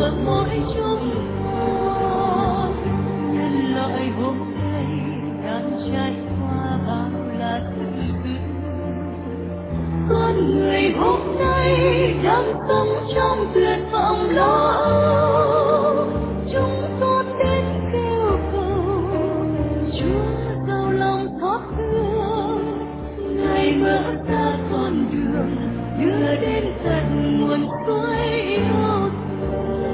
của mỗi chúng con. Nhân loại hôm nay đang trải qua bao là sự dữ, con người hôm nay đang sống trong tuyệt vọng lo âu. Chúng con đến kêu cầu Chúa giàu lòng xót thương, Ngài mở ra con đường đưa đến tận nguồn suối yêu thương.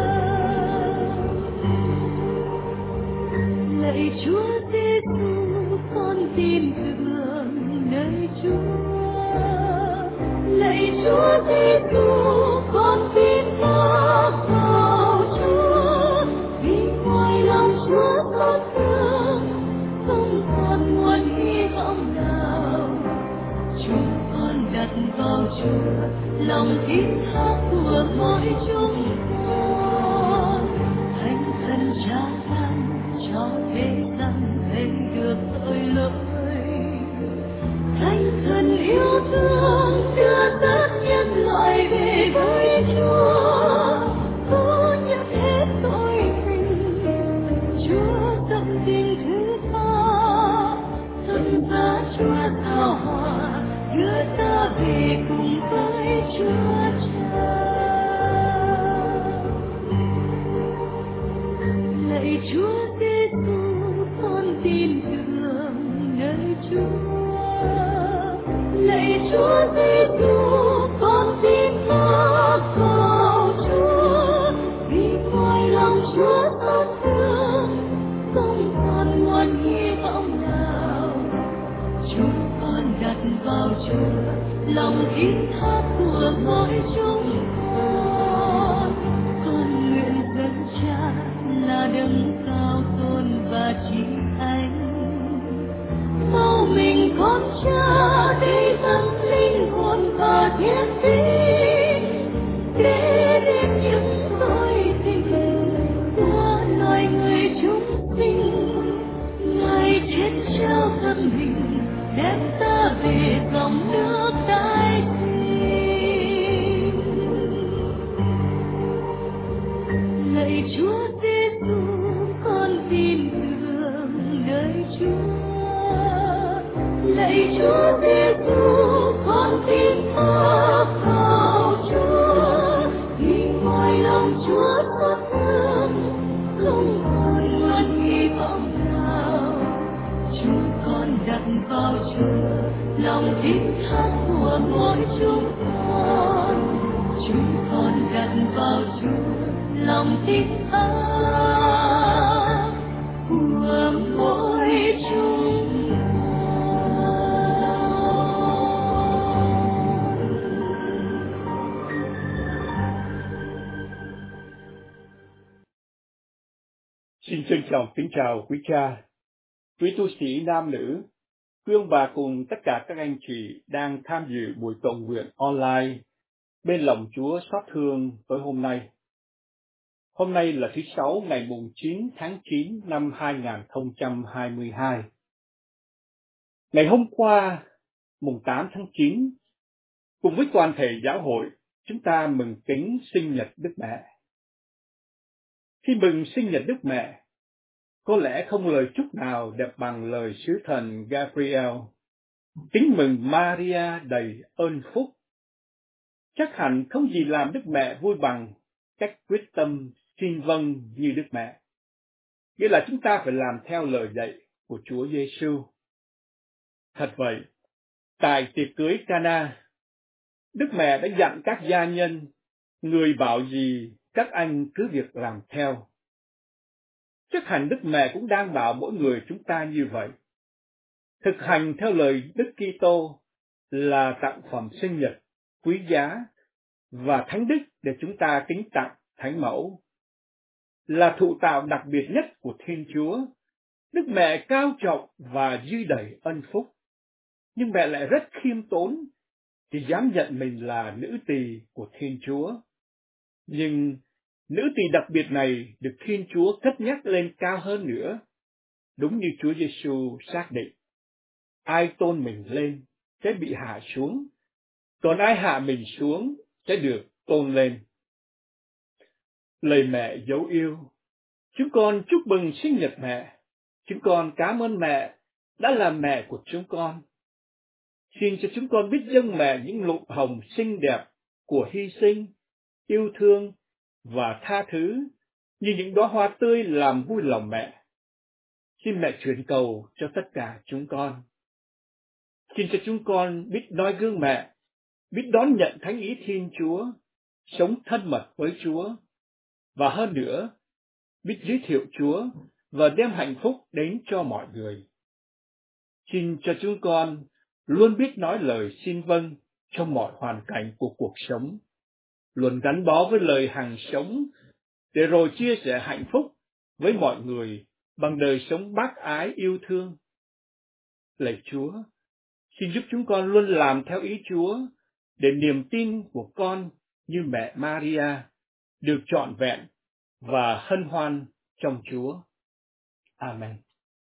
Lạy Chúa Giêsu, con tin tưởng nơi Chúa. Lạy Chúa Giêsu, con tin ta vào Chúa. Vì ngoài lòng Chúa xót thương, không còn nguồn hy vọng nào. Chúng con đặt vào Chúa lòng tin thác của mỗi chúng con. Thánh thần Cha ban cho thế gian thấy được tội lỗi. Thánh thần yêu thương đưa tất nhân loại về với Chúa. Cứu nhận hết tội tình, Chúa tâm tình thứ tha. Thân giá Chúa thảo hòa đưa ta về cùng với Chúa Cha. Lạy Chúa Giêsu, con tin tưởng nơi Chúa. Lạy Chúa Giêsu, con tin ta vào Chúa. Vì ngoài lòng Chúa xót thương, không còn nguồn hy vọng nào. Chúng con đặt vào Chúa lòng tin thác của mỗi chúng con. Con nguyện dân Cha là đấng cao tôn và chỉ thánh. Mau mình con Cha để dâng linh hồn và thiên tính, để đến những tội tình của loài người chúng sinh. Ngài chết trao thân mình đem ta về dòng nước tái sinh. Lạy Chúa Giêsu, con tin tưởng nơi Chúa. Lạy Chúa Giêsu, con tin ta vào Chúa. Vì ngoài lòng Chúa xót thương, không còn nguồn hy vọng nào. Chúng con đặt vào Chúa lòng tin thác của mỗi chúng con. Chúng con đặt vào Chúa lòng tin thác của mỗi chúng con. Xin trân trọng kính chào quý cha, quý tu sĩ nam nữ, quý ông bà cùng tất cả các anh chị đang tham dự buổi cầu nguyện online bên lòng Chúa xót thương tối hôm nay. Hôm nay là thứ Sáu ngày mùng 9 tháng 9 năm 2022. Ngày hôm qua, mùng 8 tháng 9, cùng với toàn thể giáo hội, chúng ta mừng kính sinh nhật Đức Mẹ. Khi mừng sinh nhật Đức Mẹ, có lẽ không lời chúc nào đẹp bằng lời sứ thần Gabriel. Kính mừng Maria đầy ơn phúc. Chắc hẳn không gì làm Đức Mẹ vui bằng cách quyết tâm xin vâng như Đức Mẹ. Nghĩa là chúng ta phải làm theo lời dạy của Chúa Giêsu. Thật vậy, tại tiệc cưới Cana, Đức Mẹ đã dặn các gia nhân, người bảo gì các anh cứ việc làm theo. Chắc hẳn Đức Mẹ cũng đang bảo mỗi người chúng ta như vậy. Thực hành theo lời Đức Kitô là tặng phẩm sinh nhật quý giá và thánh đức để chúng ta kính tặng Thánh Mẫu. Là thụ tạo đặc biệt nhất của Thiên Chúa, Đức Mẹ cao trọng và dư đầy ân phúc. Nhưng mẹ lại rất khiêm tốn, chỉ dám nhận mình là nữ tỳ của Thiên Chúa. Nhưng nữ tỳ đặc biệt này được Thiên Chúa cất nhắc lên cao hơn nữa, đúng như Chúa Giêsu xác định. Ai tôn mình lên sẽ bị hạ xuống, còn ai hạ mình xuống sẽ được tôn lên. Lời mẹ dấu yêu, chúng con chúc mừng sinh nhật mẹ. Chúng con cảm ơn mẹ đã là mẹ của chúng con. Xin cho chúng con biết dâng mẹ những nụ hồng xinh đẹp của hy sinh, yêu thương và tha thứ, như những đóa hoa tươi làm vui lòng mẹ. Xin mẹ truyền cầu cho tất cả chúng con. Xin cho chúng con biết noi gương mẹ, biết đón nhận thánh ý Thiên Chúa, sống thân mật với Chúa, và hơn nữa, biết giới thiệu Chúa và đem hạnh phúc đến cho mọi người. Xin cho chúng con luôn biết nói lời xin vâng trong mọi hoàn cảnh của cuộc sống, luôn gắn bó với lời hằng sống, để rồi chia sẻ hạnh phúc với mọi người bằng đời sống bác ái yêu thương. Lạy Chúa, xin giúp chúng con luôn làm theo ý Chúa, để niềm tin của con như mẹ Maria được trọn vẹn và hân hoan trong Chúa. Amen.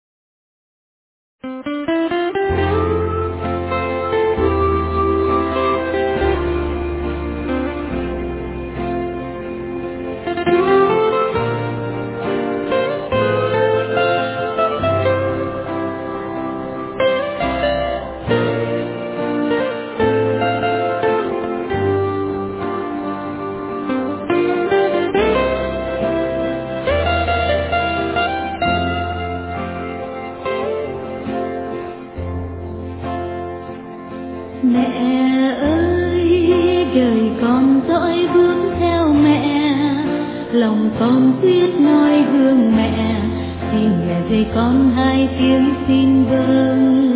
Mẹ ơi, đời con dõi bước theo mẹ, lòng con quyết noi gương mẹ, xin mẹ dạy con hai tiếng xin vâng.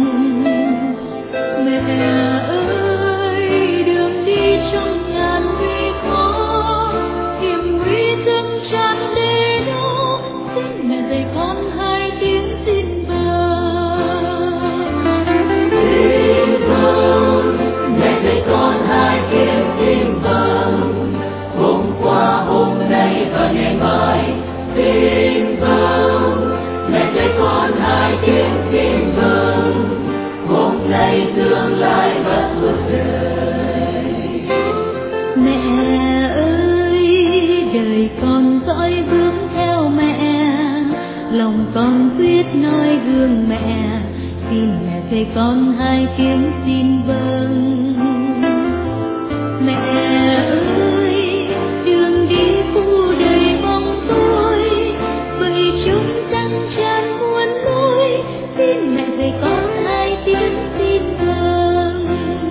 Mẹ ơi, đường đi trong ngàn nguy khó, hiểm nguy dâng tràn đầy đó, xin mẹ dạy con hai tiếng xin vâng. Xin vâng, mẹ dạy con hai tiếng xin vâng, hôm qua hôm nay và ngày mai. Xin vâng, mẹ dạy con hai tiếng xin vâng, hôm nay tương lai và suốt đời. Mẹ ơi, đời con dõi bước theo mẹ, lòng con quyết noi gương mẹ, xin mẹ dạy con hai tiếng xin vâng. Mẹ ơi, đường đi phủ đầy bóng tối, vậy chúng răng tràn muôn lối, xin mẹ dạy con hai tiếng xin vâng.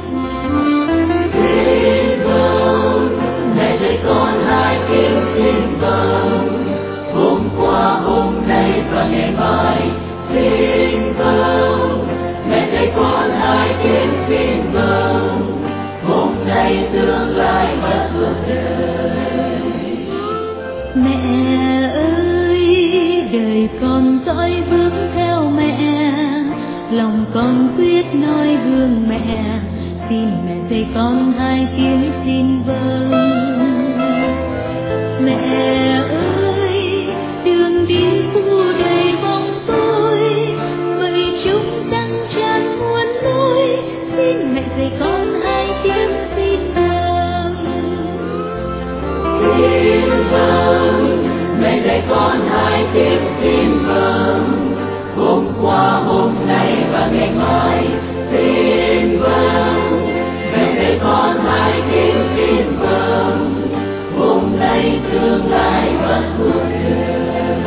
Xin vâng, mẹ dạy con hai tiếng xin vâng, hôm qua hôm nay và ngày mai. Xin vâng, mẹ dạy con hai tiếng xin vâng, hôm nay tương lai và suốt đời. Mẹ ơi, đời con dõi bước theo mẹ, lòng con quyết noi gương mẹ, xin mẹ dạy con hai tiếng xin vâng. Mẹ ơi, đường đi phủ đầy bóng tối, vậy chúng răng tràn muôn lối, xin mẹ dạy con hai tiếng xin vâng. Xin vâng, mẹ dạy con hai tiếng xin vâng, hôm qua hôm nay và ngày mai. Xin vâng, mẹ dạy con hai tiếng xin vâng, hôm nay tương lai và suốt đời.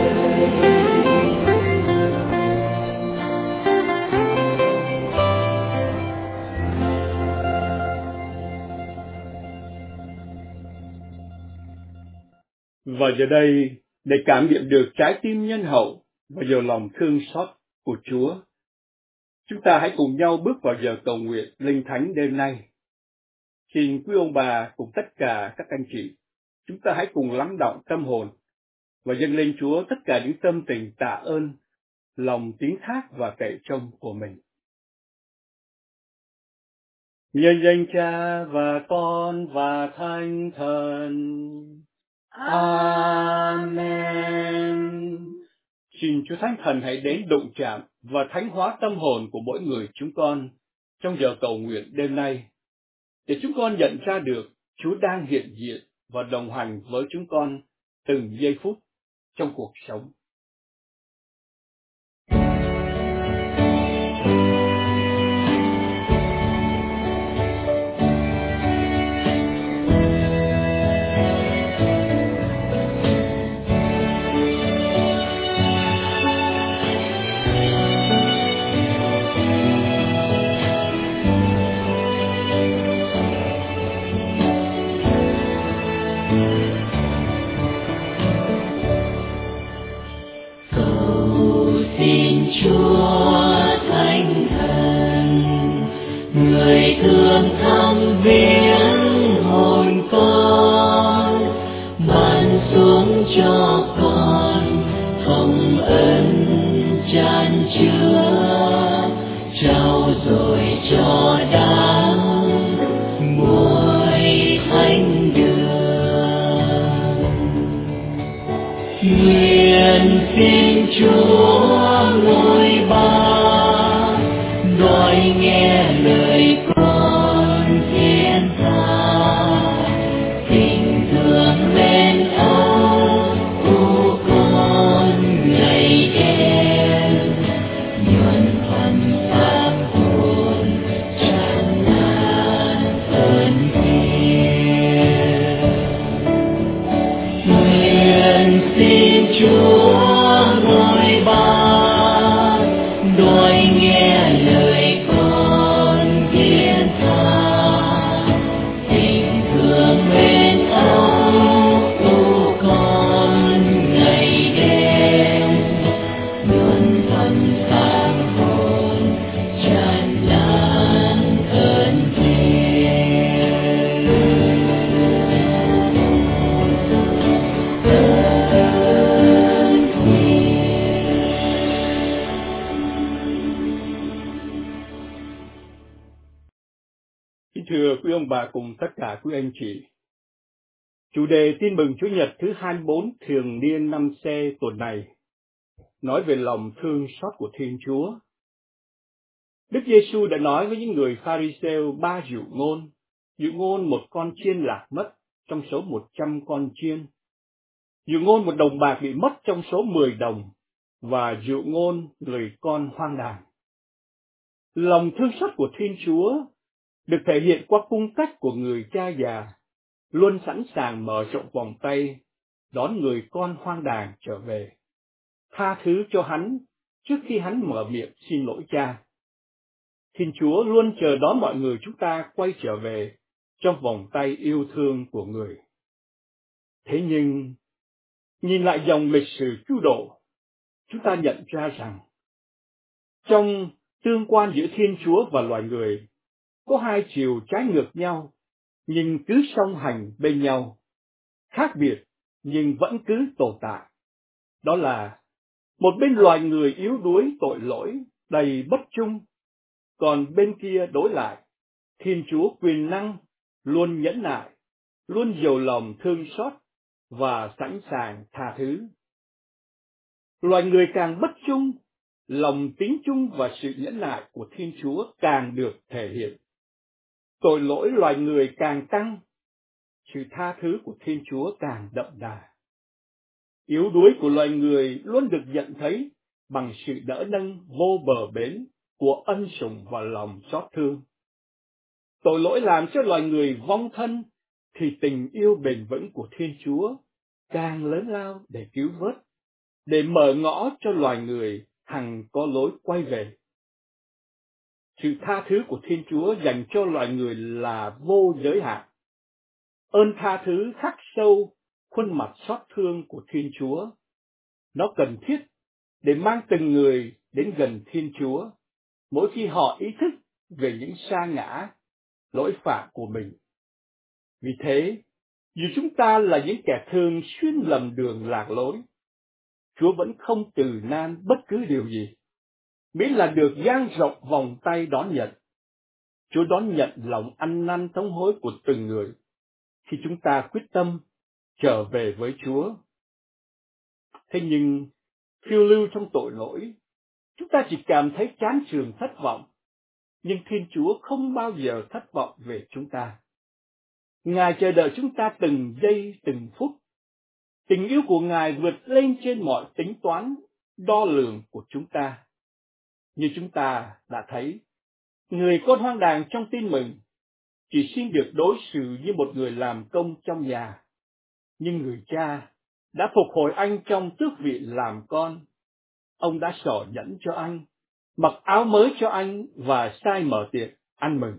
Và giờ đây, để cảm nhận được trái tim nhân hậu và giàu lòng thương xót của Chúa, chúng ta hãy cùng nhau bước vào giờ cầu nguyện linh thánh đêm nay. Xin quý ông bà cùng tất cả các anh chị, chúng ta hãy cùng lắng đọng tâm hồn và dâng lên Chúa tất cả những tâm tình tạ ơn, lòng tín thác và cậy trông của mình. Nhân danh Cha và Con và Thánh Thần. Amen. Xin Chúa Thánh Thần hãy đến đụng chạm và thánh hóa tâm hồn của mỗi người chúng con trong giờ cầu nguyện đêm nay, để chúng con nhận ra được Chúa đang hiện diện và đồng hành với chúng con từng giây phút trong cuộc sống. Người thương thăm viếng hồn con, ban xuống cho con hồng ân chan chứa, trao dồi cho đắng muối thánh đường. Nguyện xin Chúa ngôi ba đòi nghe lời con thiên tha, tình thương mến ơn của con ngày đêm, nhuần thuần pháp hồn tràn lan ơn thiêng. Nguyện xin Chúa ngôi ba đòi nghe lời con thiên tha, tình thương mến ơn của con ngày đêm, nhuần thuần pháp hồn tràn lan ơn Kính thưa quý ông bà cùng tất cả quý anh chị, chủ đề tin mừng Chúa Nhật thứ 24 thường niên năm C tuần này nói về lòng thương xót của Thiên Chúa. Đức Giêsu đã nói với những người Pha-ri-sêu 3 dụ ngôn một con chiên lạc mất trong số 100 con chiên, dụ ngôn một đồng bạc bị mất trong số 10 đồng, và dụ ngôn người con hoang đàng. Lòng thương xót của Thiên Chúa được thể hiện qua cung cách của người cha già, luôn sẵn sàng mở rộng vòng tay, đón người con hoang đàng trở về, tha thứ cho hắn trước khi hắn mở miệng xin lỗi cha. Thiên Chúa luôn chờ đón mọi người chúng ta quay trở về trong vòng tay yêu thương của người. Thế nhưng, nhìn lại dòng lịch sử cứu độ, chúng ta nhận ra rằng, trong tương quan giữa Thiên Chúa và loài người, có hai chiều trái ngược nhau, nhưng cứ song hành bên nhau, khác biệt nhưng vẫn cứ tồn tại. Đó là một bên loài người yếu đuối tội lỗi, đầy bất trung, còn bên kia đối lại, Thiên Chúa quyền năng, luôn nhẫn nại, luôn giàu lòng thương xót và sẵn sàng tha thứ. Loài người càng bất trung, lòng tín trung và sự nhẫn nại của Thiên Chúa càng được thể hiện. Tội lỗi loài người càng tăng, sự tha thứ của Thiên Chúa càng đậm đà. Yếu đuối của loài người luôn được nhận thấy bằng sự đỡ nâng vô bờ bến của ân sủng và lòng xót thương. Tội lỗi làm cho loài người vong thân, thì tình yêu bền vững của Thiên Chúa càng lớn lao để cứu vớt, để mở ngõ cho loài người hằng có lối quay về. Sự tha thứ của Thiên Chúa dành cho loài người là vô giới hạn. Ơn tha thứ khắc sâu khuôn mặt xót thương của Thiên Chúa. Nó cần thiết để mang từng người đến gần Thiên Chúa mỗi khi họ ý thức về những sa ngã, lỗi phạm của mình. Vì thế, dù chúng ta là những kẻ thường xuyên lầm đường lạc lối, Chúa vẫn không từ nan bất cứ điều gì, miễn là được dang rộng vòng tay đón nhận. Chúa đón nhận lòng ăn năn thống hối của từng người khi chúng ta quyết tâm trở về với Chúa. Thế nhưng, phiêu lưu trong tội lỗi, chúng ta chỉ cảm thấy chán chường thất vọng, nhưng Thiên Chúa không bao giờ thất vọng về chúng ta. Ngài chờ đợi chúng ta từng giây từng phút, Tình yêu của Ngài vượt lên trên mọi tính toán, đo lường của chúng ta. Như chúng ta đã thấy, người con hoang đàng trong Tin Mừng chỉ xin được đối xử như một người làm công trong nhà, nhưng người cha đã phục hồi anh trong tước vị làm con. Ông đã xỏ nhẫn cho anh, mặc áo mới cho anh và sai mở tiệc ăn mừng.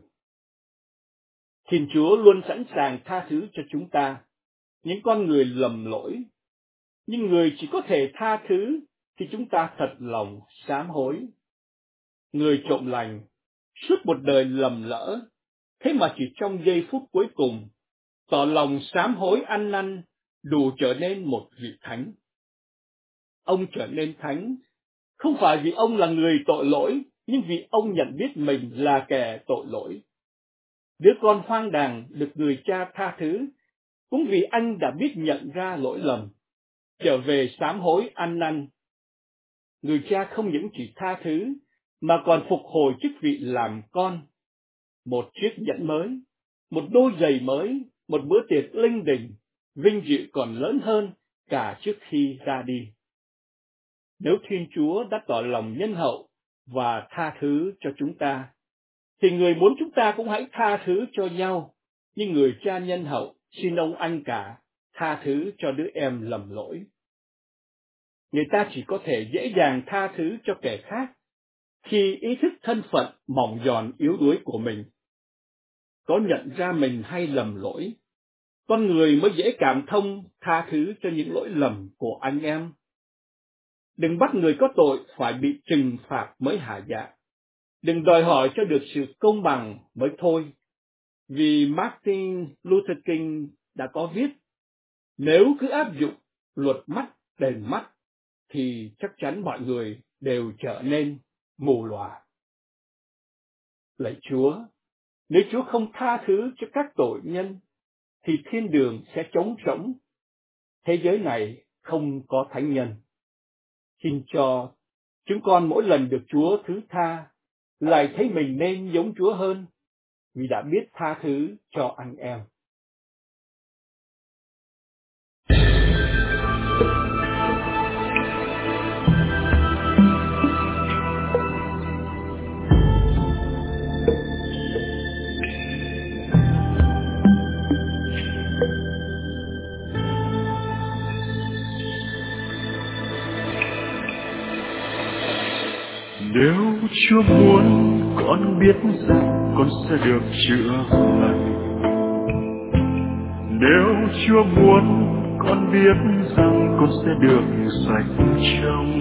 Thiên Chúa luôn sẵn sàng tha thứ cho chúng ta, những con người lầm lỗi, nhưng người chỉ có thể tha thứ khi chúng ta thật lòng sám hối. Người trộm lành suốt một đời lầm lỡ, thế mà chỉ trong giây phút cuối cùng tỏ lòng sám hối ăn năn, đủ trở nên một vị thánh. Ông trở nên thánh không phải vì ông là người tội lỗi, nhưng vì ông nhận biết mình là kẻ tội lỗi. Đứa con hoang đàng được người cha tha thứ cũng vì anh đã biết nhận ra lỗi lầm, trở về sám hối ăn năn. Người cha không những chỉ tha thứ mà còn phục hồi chức vị làm con, một chiếc nhẫn mới, một đôi giày mới, một bữa tiệc linh đình, vinh dự còn lớn hơn cả trước khi ra đi. Nếu Thiên Chúa đã tỏ lòng nhân hậu và tha thứ cho chúng ta, thì người muốn chúng ta cũng hãy tha thứ cho nhau, như người cha nhân hậu xin ông anh cả tha thứ cho đứa em lầm lỗi. Người ta chỉ có thể dễ dàng tha thứ cho kẻ khác khi ý thức thân phận mỏng giòn yếu đuối của mình. Có nhận ra mình hay lầm lỗi, con người mới dễ cảm thông tha thứ cho những lỗi lầm của anh em. Đừng bắt người có tội phải bị trừng phạt mới hả dạ. Đừng đòi hỏi cho được sự công bằng mới thôi. Vì Martin Luther King đã có viết, nếu cứ áp dụng luật mắt đền mắt, thì chắc chắn mọi người đều trở nên mù lòa. Lạy Chúa, nếu Chúa không tha thứ cho các tội nhân, thì thiên đường sẽ trống rỗng. Thế giới này không có thánh nhân. Xin cho chúng con mỗi lần được Chúa thứ tha, lại thấy mình nên giống Chúa hơn, vì đã biết tha thứ cho anh em. Nếu Chúa muốn con biết rằng con sẽ được chữa lành. Nếu Chúa muốn con biết rằng con sẽ được sạch trong.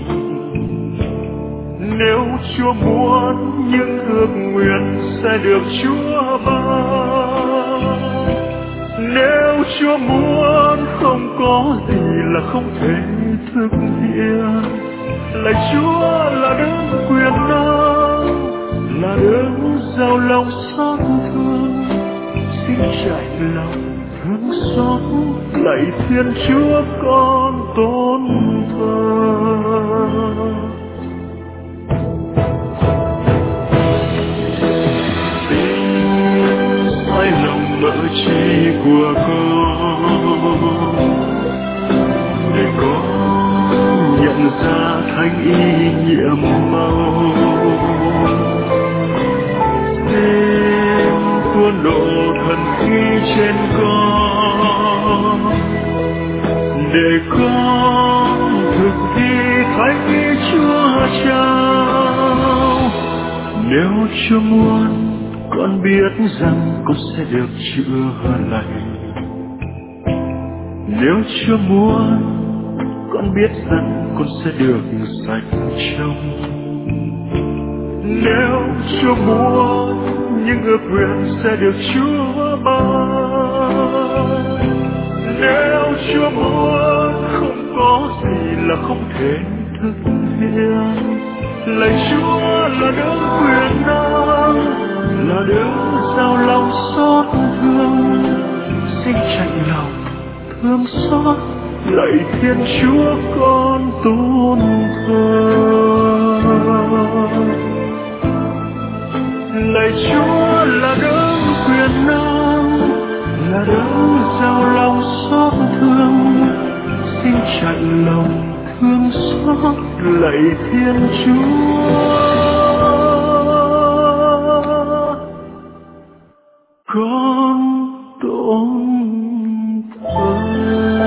Nếu Chúa muốn những ước nguyện sẽ được Chúa ban. Nếu Chúa muốn không có gì là không thể thực hiện. Lạy Chúa là đấng quyền năng, là đấng giàu lòng xót thương, xin trải lòng thương xót. Lạy Thiên Chúa con tôn thờ. Xin sai lòng mỡ chi của con, để con nhận ra thánh ý nhiệm màu. Xin tuôn đổ thần khí trên con, để con thực thi thánh ý Chúa trao. Nếu Chúa muốn con biết rằng con sẽ được chữa lành. Nếu Chúa muốn con biết rằng con sẽ được sạch trong. Nếu Chúa muốn những ước nguyện sẽ được Chúa ban. Nếu Chúa muốn không có gì là không thể thực hiện. Lạy Chúa là đấng quyền năng, là đấng giàu lòng xót thương, xin trạnh lòng thương xót. Lạy Thiên Chúa con tôn thờ. Lạy Chúa là đấng quyền năng, là đấng giàu lòng xót thương, chặn lòng thương xót lạy Thiên Chúa. Con tôn thờ.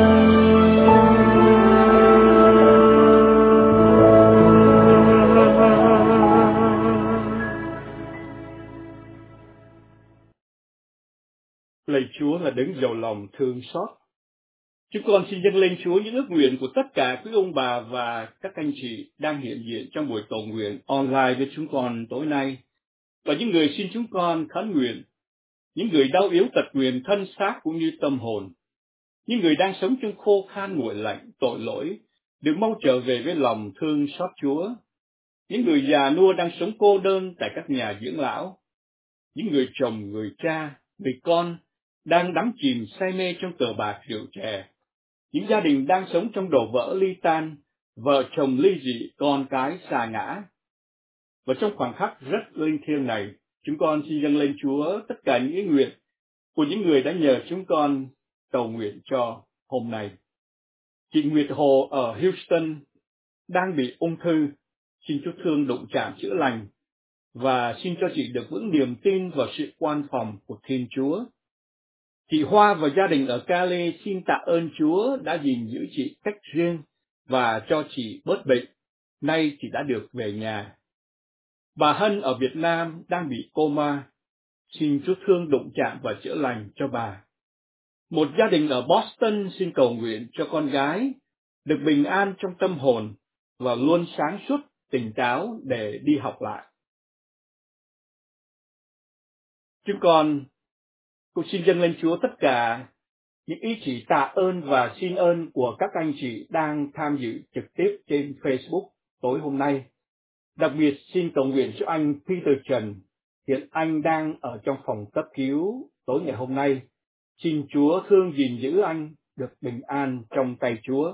Lạy Chúa là đấng giàu lòng thương xót. Chúng con xin dâng lên Chúa những ước nguyện của tất cả quý ông bà và các anh chị đang hiện diện trong buổi cầu nguyện online với chúng con tối nay. Và những người xin chúng con khấn nguyện, những người đau yếu tật nguyền thân xác cũng như tâm hồn, những người đang sống trong khô khan nguội lạnh, tội lỗi, được mau trở về với lòng thương xót Chúa. Những người già nua đang sống cô đơn tại các nhà dưỡng lão, những người chồng, người cha, người con đang đắm chìm say mê trong cờ bạc rượu chè, những gia đình đang sống trong đổ vỡ ly tan, vợ chồng ly dị, con cái sa ngã. Và trong khoảnh khắc rất linh thiêng này, chúng con xin dâng lên Chúa tất cả những ý nguyện của những người đã nhờ chúng con cầu nguyện cho hôm nay. Chị Nguyệt Hồ ở Houston đang bị ung thư, xin Chúa thương đụng chạm chữa lành, và xin cho chị được vững niềm tin vào sự quan phòng của Thiên Chúa. Chị Hoa và gia đình ở Cali xin tạ ơn Chúa đã gìn giữ chị cách riêng và cho chị bớt bệnh. Nay chị đã được về nhà. Bà Hân ở Việt Nam đang bị coma, xin Chúa thương đụng chạm và chữa lành cho bà. Một gia đình ở Boston xin cầu nguyện cho con gái được bình an trong tâm hồn và luôn sáng suốt, tỉnh táo để đi học lại. Chúng con cũng xin dâng lên Chúa tất cả những ý chỉ tạ ơn và xin ơn của các anh chị đang tham dự trực tiếp trên Facebook tối hôm nay. Đặc biệt xin cầu nguyện cho anh Peter Trần, hiện anh đang ở trong phòng cấp cứu tối ngày hôm nay. Xin Chúa thương gìn giữ anh được bình an trong tay Chúa.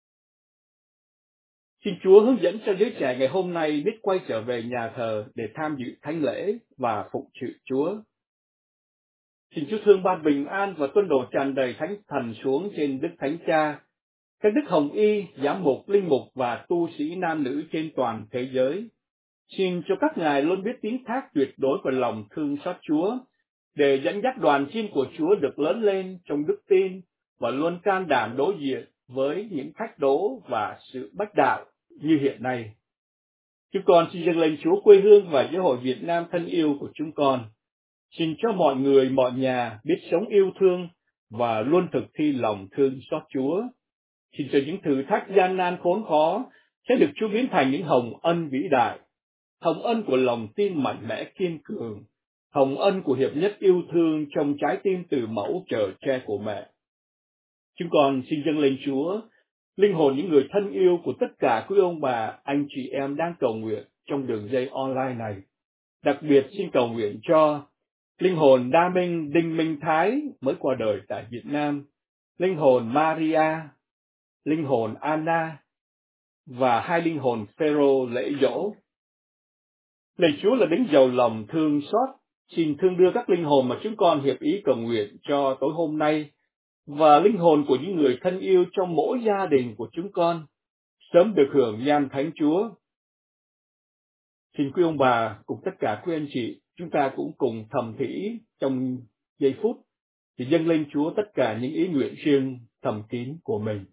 Xin Chúa hướng dẫn cho giới trẻ ngày hôm nay biết quay trở về nhà thờ để tham dự thánh lễ và phụng sự Chúa. Xin Chúa thương ban bình an và tuân đồ tràn đầy thánh thần xuống trên Đức Thánh Cha, các Đức Hồng Y, giám mục, linh mục và tu sĩ nam nữ trên toàn thế giới. Xin cho các ngài luôn biết tín thác tuyệt đối vào lòng thương xót Chúa, để dẫn dắt đoàn chiên của Chúa được lớn lên trong đức tin và luôn can đảm đối diện với những thách đố và sự bách đạo như hiện nay. Chúng con xin dâng lên Chúa quê hương và giáo hội Việt Nam thân yêu của chúng con. Xin cho mọi người, mọi nhà biết sống yêu thương và luôn thực thi lòng thương xót Chúa. Xin cho những thử thách gian nan khốn khó sẽ được Chúa biến thành những hồng ân vĩ đại, hồng ân của lòng tin mạnh mẽ kiên cường, hồng ân của hiệp nhất yêu thương trong trái tim từ mẫu chở che của mẹ. Chúng con xin dâng lên Chúa linh hồn những người thân yêu của tất cả quý ông bà, anh chị em đang cầu nguyện trong đường dây online này. Đặc biệt xin cầu nguyện cho linh hồn Đa Minh, Đinh Minh Thái mới qua đời tại Việt Nam, linh hồn Maria, linh hồn Anna và hai linh hồn Phêrô lễ dỗ. Lạy Chúa là đấng giàu lòng thương xót, xin thương đưa các linh hồn mà chúng con hiệp ý cầu nguyện cho tối hôm nay và linh hồn của những người thân yêu trong mỗi gia đình của chúng con sớm được hưởng nhan thánh Chúa. Xin quý ông bà cùng tất cả quý anh chị, chúng ta cũng cùng thầm thỉ trong giây phút để dâng lên Chúa tất cả những ý nguyện riêng thầm kín của mình.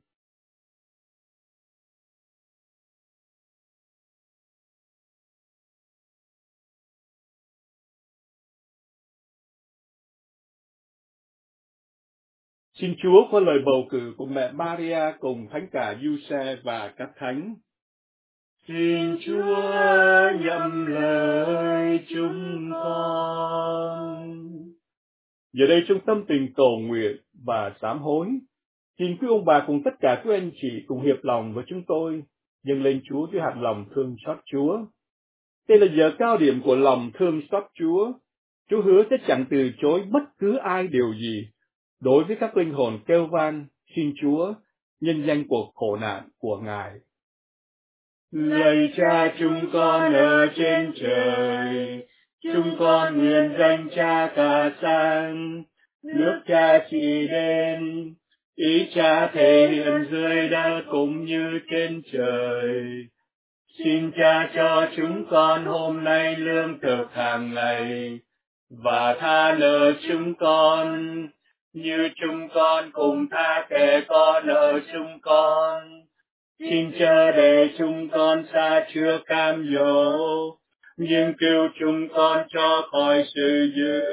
Xin Chúa qua lời bầu cử của mẹ Maria cùng Thánh cả Giuse và các thánh. Xin Chúa nhậm lời chúng con. Giờ đây trong tâm tình cầu nguyện và sám hối, xin quý ông bà cùng tất cả quý anh chị cùng hiệp lòng với chúng tôi dâng lên Chúa với hạt lòng thương xót Chúa. Đây là giờ cao điểm của lòng thương xót Chúa. Chúa hứa sẽ chẳng từ chối bất cứ ai điều gì đối với các linh hồn kêu van xin Chúa nhân danh cuộc khổ nạn của Ngài. Lạy Cha chúng con ở trên trời, chúng con nguyện danh Cha cả sang, nước Cha trị đến, Ý Cha thể hiện dưới đất cũng như trên trời. Xin Cha cho chúng con hôm nay lương thực hàng ngày, và tha nợ chúng con, như chúng con cùng tha kẻ có nợ chúng con. Xin chớ để chúng con sa chứa cam dỗ, nhưng cứu chúng con cho khỏi sự dữ.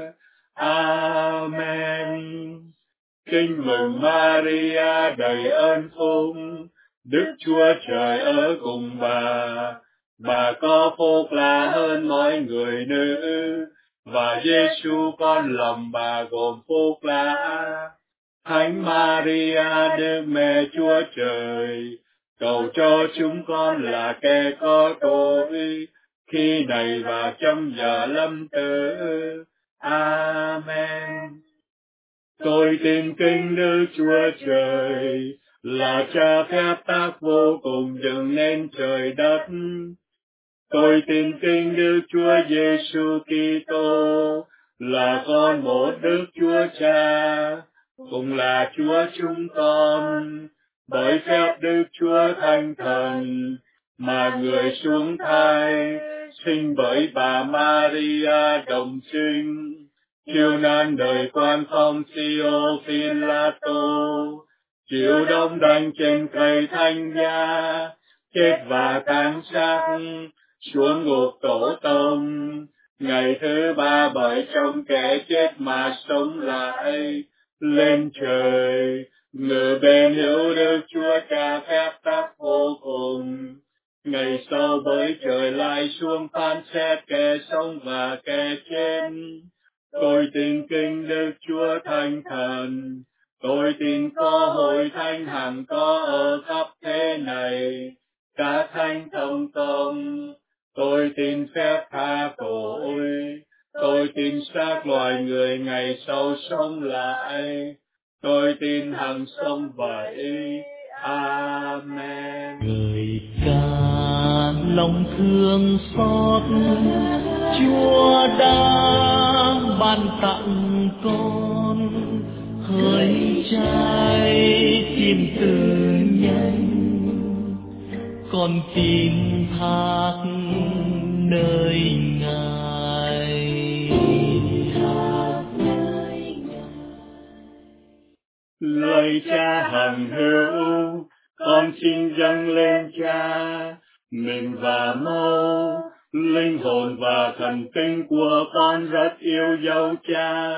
Amen. Kinh mừng Maria đầy ơn phúc, Đức Chúa Trời ở cùng bà có phúc lạ hơn mọi người nữ, và Giêsu con lòng bà gồm phúc lạ. Thánh Maria Đức Mẹ Chúa Trời, cầu cho chúng con là kẻ có tội, khi này và trong giờ lâm tử. Amen. Tôi tin kính Đức Chúa Trời, là Cha phép tác vô cùng dựng nên trời đất. Tôi tin kính Đức Chúa Giêsu Kitô, là con một Đức Chúa Cha, cùng là Chúa chúng con, bởi phép Đức Chúa Thánh Thần, mà người xuống thai, sinh bởi bà Maria đồng sinh, chịu nạn đời quan phong Phi-ô Phi-la-tô, chịu đóng đinh trên cây thánh giá, chết và táng xác, xuống ngục tổ tông, ngày thứ ba bởi trong kẻ chết mà sống lại, lên trời, ngự bên hữu Đức Chúa Cha phép tác vô cùng. Ngày sau bởi trời lại xuống phán xét kẻ sống và kẻ chết. Tôi tin kính Đức Chúa Thánh Thần, tôi tin có hội thánh hằng có ở khắp thế này, các thánh thông công. Tôi tin phép tha tội, tôi tin xác loài người ngày sau sống lại, tôi tin hằng sống vậy. Amen. Người ca lòng thương xót, Chúa đã ban tặng con hỡi trái tim từ nhân, con tin thác nơi Ngài. Lạy Cha hằng hữu, con xin dâng lên Cha mình và máu, linh hồn và thần kinh của con rất yêu dấu Cha,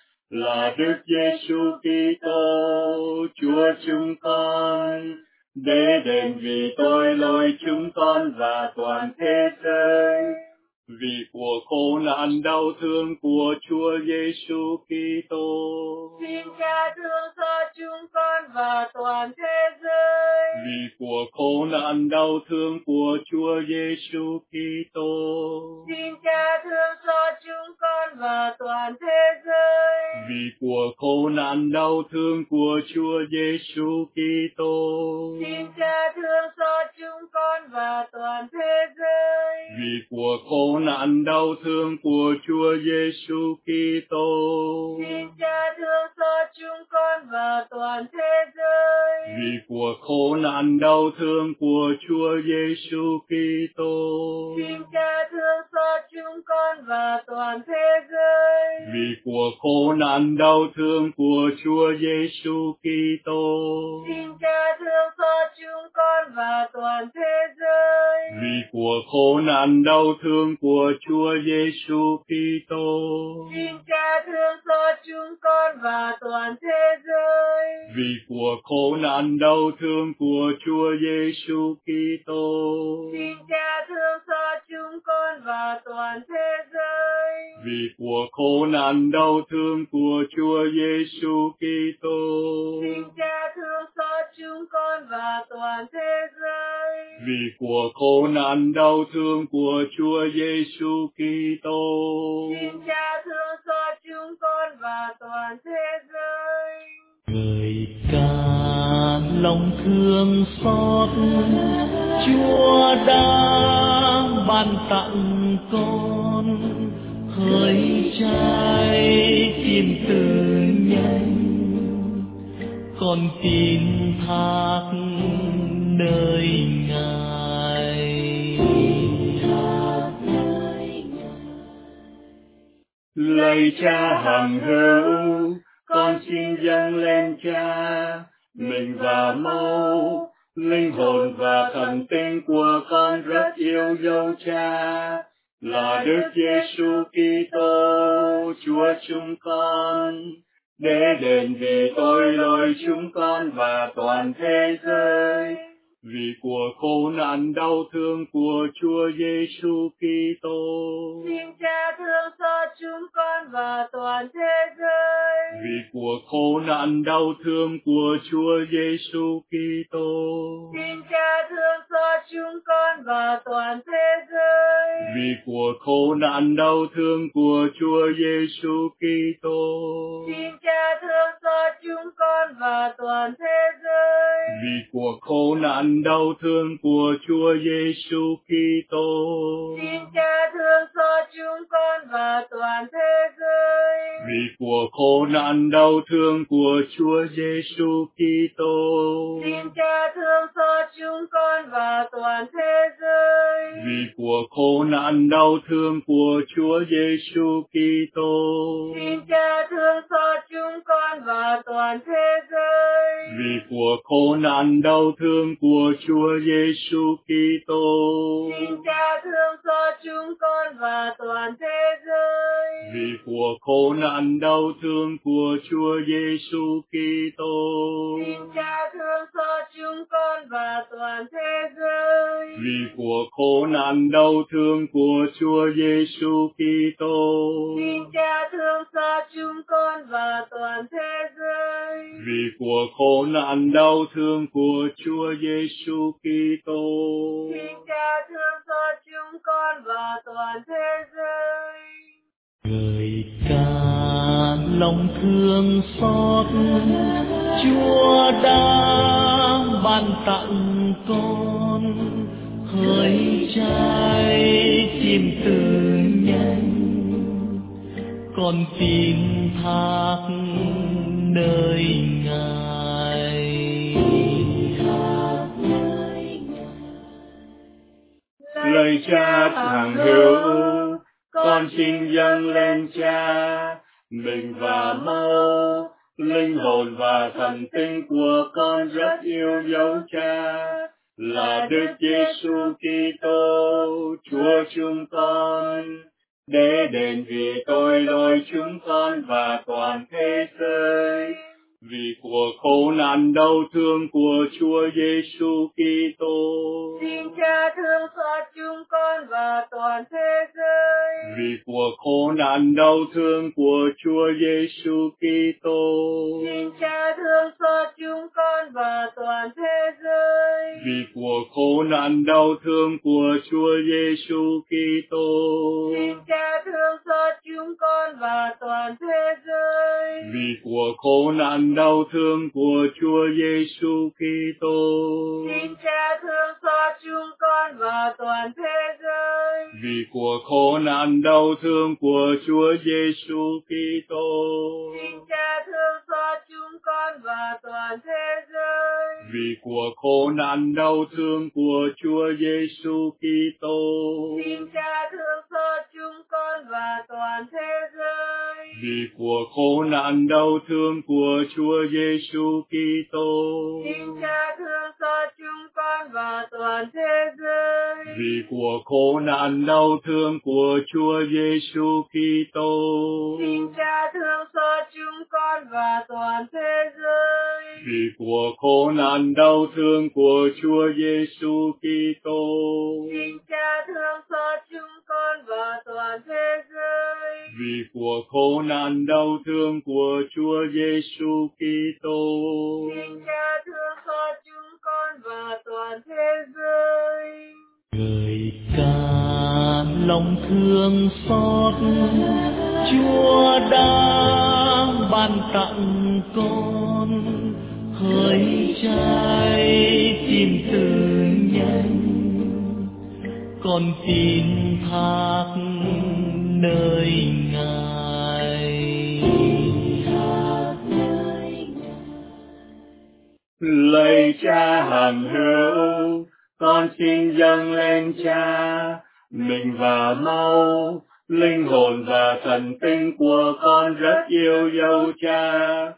là Đức Giêsu Kitô Chúa chúng con, để đền vì tội lỗi chúng con và toàn thế giới, vì của khổ nạn đau thương của Chúa Giêsu Kitô. Xin Cha thương xót chúng con và toàn thế giới. Vì của khổ nạn đau thương của Chúa Giêsu Kitô. Xin Cha thương xót chúng con và toàn thế giới. Vì của khổ nạn đau thương của Chúa Giêsu Kitô. Xin Cha thương xót chúng con và toàn thế giới. Vì của khổ nạn đau thương của Chúa Giêsu Kitô. Xin Cha thương xót chúng con và toàn thế giới. Vì của khổ nạn đau thương của Chúa Giêsu Kitô. Xin Cha thương xót chúng con và toàn thế giới. Vì của khổ nạn đau thương của Chúa Giêsu Kitô. Xin Cha thương xót chúng con và toàn thế giới. Vì của khổ nạn đau thương của Chúa Giêsu Kitô. Xin Cha thương xót chúng con và toàn thế giới. Vì của khổ nạn đau thương của Chúa Giêsu Kitô. Xin Cha thương xót chúng con và toàn thế giới. Vì của khổ nạn đau thương của Chúa Giêsu Kitô. Xin Cha thương xót chúng con và toàn thế giới. Vì của khổ nạn đau thương của Chúa Giêsu Kitô. Xin Cha thương xót chúng con và toàn thế giới. Người ca lòng thương xót, Chúa đã ban tặng con hỡi trái tim từ nhân, con tin thác nơi Ngài. Lạy Cha hằng hữu, con xin dâng lên Cha mình và máu, linh hồn và thần tinh của con rất yêu dấu Cha, là Đức Giêsu Kitô, Chúa chúng con, để đền vì tội lỗi chúng con và toàn thế giới, vì cuộc khổ nạn đau thương của Chúa Giêsu Kitô. Xin Cha thương xót chúng con và toàn thế giới. Vì cuộc khổ nạn đau thương của Chúa Giêsu Kitô. Xin Cha thương xót chúng con và toàn thế giới. Vì cuộc khổ nạn đau thương của Chúa Giêsu Kitô. Xin Cha thương xót chúng con và toàn thế giới. Vì cuộc khổ nạn đau thương của Chúa Giêsu Kitô. Xin Cha thương xót chúng con và toàn thế giới. Vì cuộc khổ nạn đau thương của Chúa Giêsu Kitô. Xin Cha thương xót chúng con và toàn thế giới. Vì cuộc khổ nạn đau thương của Chúa Giêsu Kitô. Xin Cha thương xót chúng con và toàn thế giới. Vì cuộc khổ nạn đau thương của Chúa Giêsu Kitô. Xin Cha thương xót chúng con và toàn thế giới. Vì cuộc khổ nạn đau thương của Chúa Giêsu Kitô. Xin Cha thương xót chúng con và toàn thế giới. Vì cuộc khổ nạn đau thương của Chúa Giêsu Kitô. Xin Cha thương xót chúng con và toàn thế giới. Vì cuộc khổ nạn đau thương của Chúa Giêsu Kitô. Xin Cha thương xót chúng con và toàn thế giới. Người ca lòng thương xót, Chúa đã ban tặng con hỡi trái tim từ nhân, con tin thác nơi Ngài. Lạy Cha hằng hữu, con xin dâng lên Cha mình và máu, linh hồn và thần tinh của con rất yêu dấu Cha, là Đức Giêsu Kitô, Chúa chúng con, để đền vì tội lỗi chúng con và toàn thế giới. Vì cuộc khổ nạn đau thương của Chúa Giêsu Kitô. Xin Cha thương xót chúng con và toàn thế giới. Vì cuộc khổ nạn đau thương của Chúa Giêsu Kitô. Xin Cha thương xót chúng con và toàn thế giới. Vì cuộc khổ nạn đau thương của Chúa Giêsu Kitô. Xin Cha thương xót chúng con và toàn thế giới. Vì cuộc khổ nạn đau thương của Chúa Giêsu Kitô. Xin Cha thương xót chúng con và toàn thế giới. Vì cuộc khổ nạn đau thương của Chúa Giêsu Kitô. Xin Cha thương xót chúng con và toàn thế giới. Vì cuộc khổ nạn đau thương của Chúa Giêsu Kitô. Xin Cha thương xót chúng con và toàn thế giới. Vì cuộc khổ nạn đau thương của Chúa Giêsu Kitô. Xin Cha thương xót chúng con và toàn thế giới. Vì cuộc khổ nạn đau thương của Chúa Giêsu Kitô. Xin Cha thương xót chúng con và toàn thế giới. Vì cuộc khổ nạn đau thương của Chúa Giêsu Kitô. Xin Cha thương xót chúng con và toàn thế giới. Vì cuộc khổ nạn đau thương của Chúa Giêsu Kitô. Xin Cha thương xót chúng con và toàn thế giới. Người ca lòng thương xót, Chúa đã ban tặng con hỡi trái tim từ nhân, con tin thác nơi Ngài. Lạy Cha hằng hữu, con xin dâng lên Cha mình và máu, linh hồn và thần tinh của con rất yêu dấu Cha,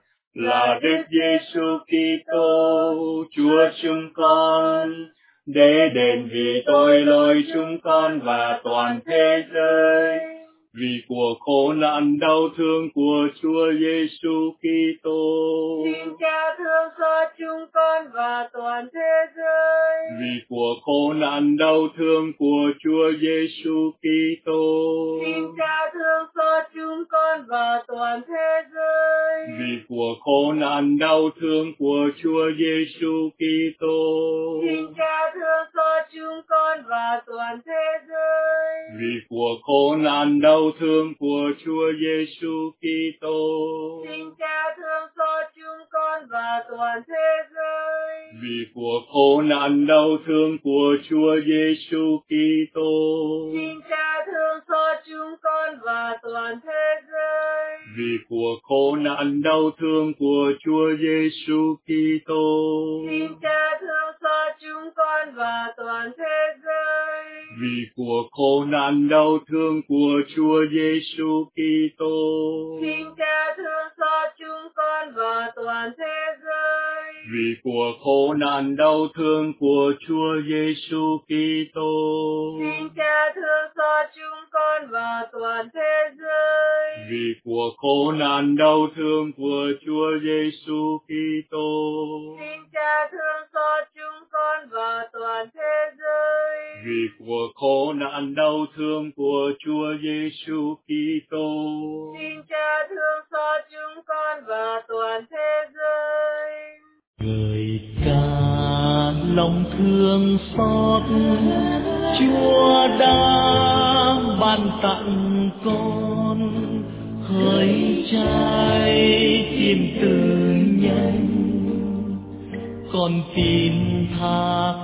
là Đức Giêsu Kitô, Chúa chúng con, để đền vì tội lỗi chúng con và toàn thế giới, vì cuộc khổ nạn đau thương của Chúa Giêsu Kitô. Xin Cha thương xót chúng con và toàn thế giới. Vì cuộc khổ nạn đau thương của Chúa Giêsu Kitô. Xin Cha thương xót chúng con và toàn thế giới. Vì cuộc khổ nạn đau thương của Chúa Giêsu Kitô. Xin Cha thương xót chúng con và toàn thế giới. Vì cuộc khổ nạn đau thương của Chúa Giêsu Kitô. Xin Cha thương xót chúng con và toàn thế giới. Vì cuộc khổ nạn đau thương của Chúa Giêsu Kitô. Xin Cha thương xót chúng con và toàn thế giới. Vì cuộc khổ nạn đau thương của Chúa Giêsu Kitô. Xin Cha thương xót chúng con và toàn thế giới. Vì cuộc khổ nạn đau thương của Chúa Giêsu Kitô. Xin Cha thương xót chúng con và toàn thế giới. Vì cuộc khổ nạn đau thương của Chúa Giêsu Kitô. Xin Cha thương xót chúng con và toàn thế giới. Vì cuộc khổ nạn đau thương của Chúa Giêsu Kitô. Xin Cha thương xót chúng con và toàn thế giới. Vì cuộc khổ nạn đau thương của Chúa Giêsu Kitô. Xin Cha thương xót chúng con và toàn thế giới. Người ca lòng thương xót, Chúa đã ban tặng con hỡi trái tim từ nhân, con tin thác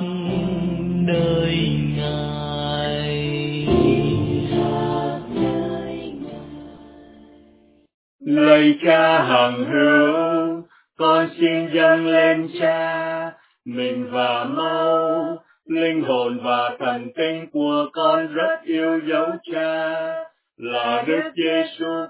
nơi Ngài. Lạy Cha hằng hữu, con xin dâng lên Cha mình và máu, linh hồn và thần tinh của con rất yêu dấu Cha, là Đức Giêsu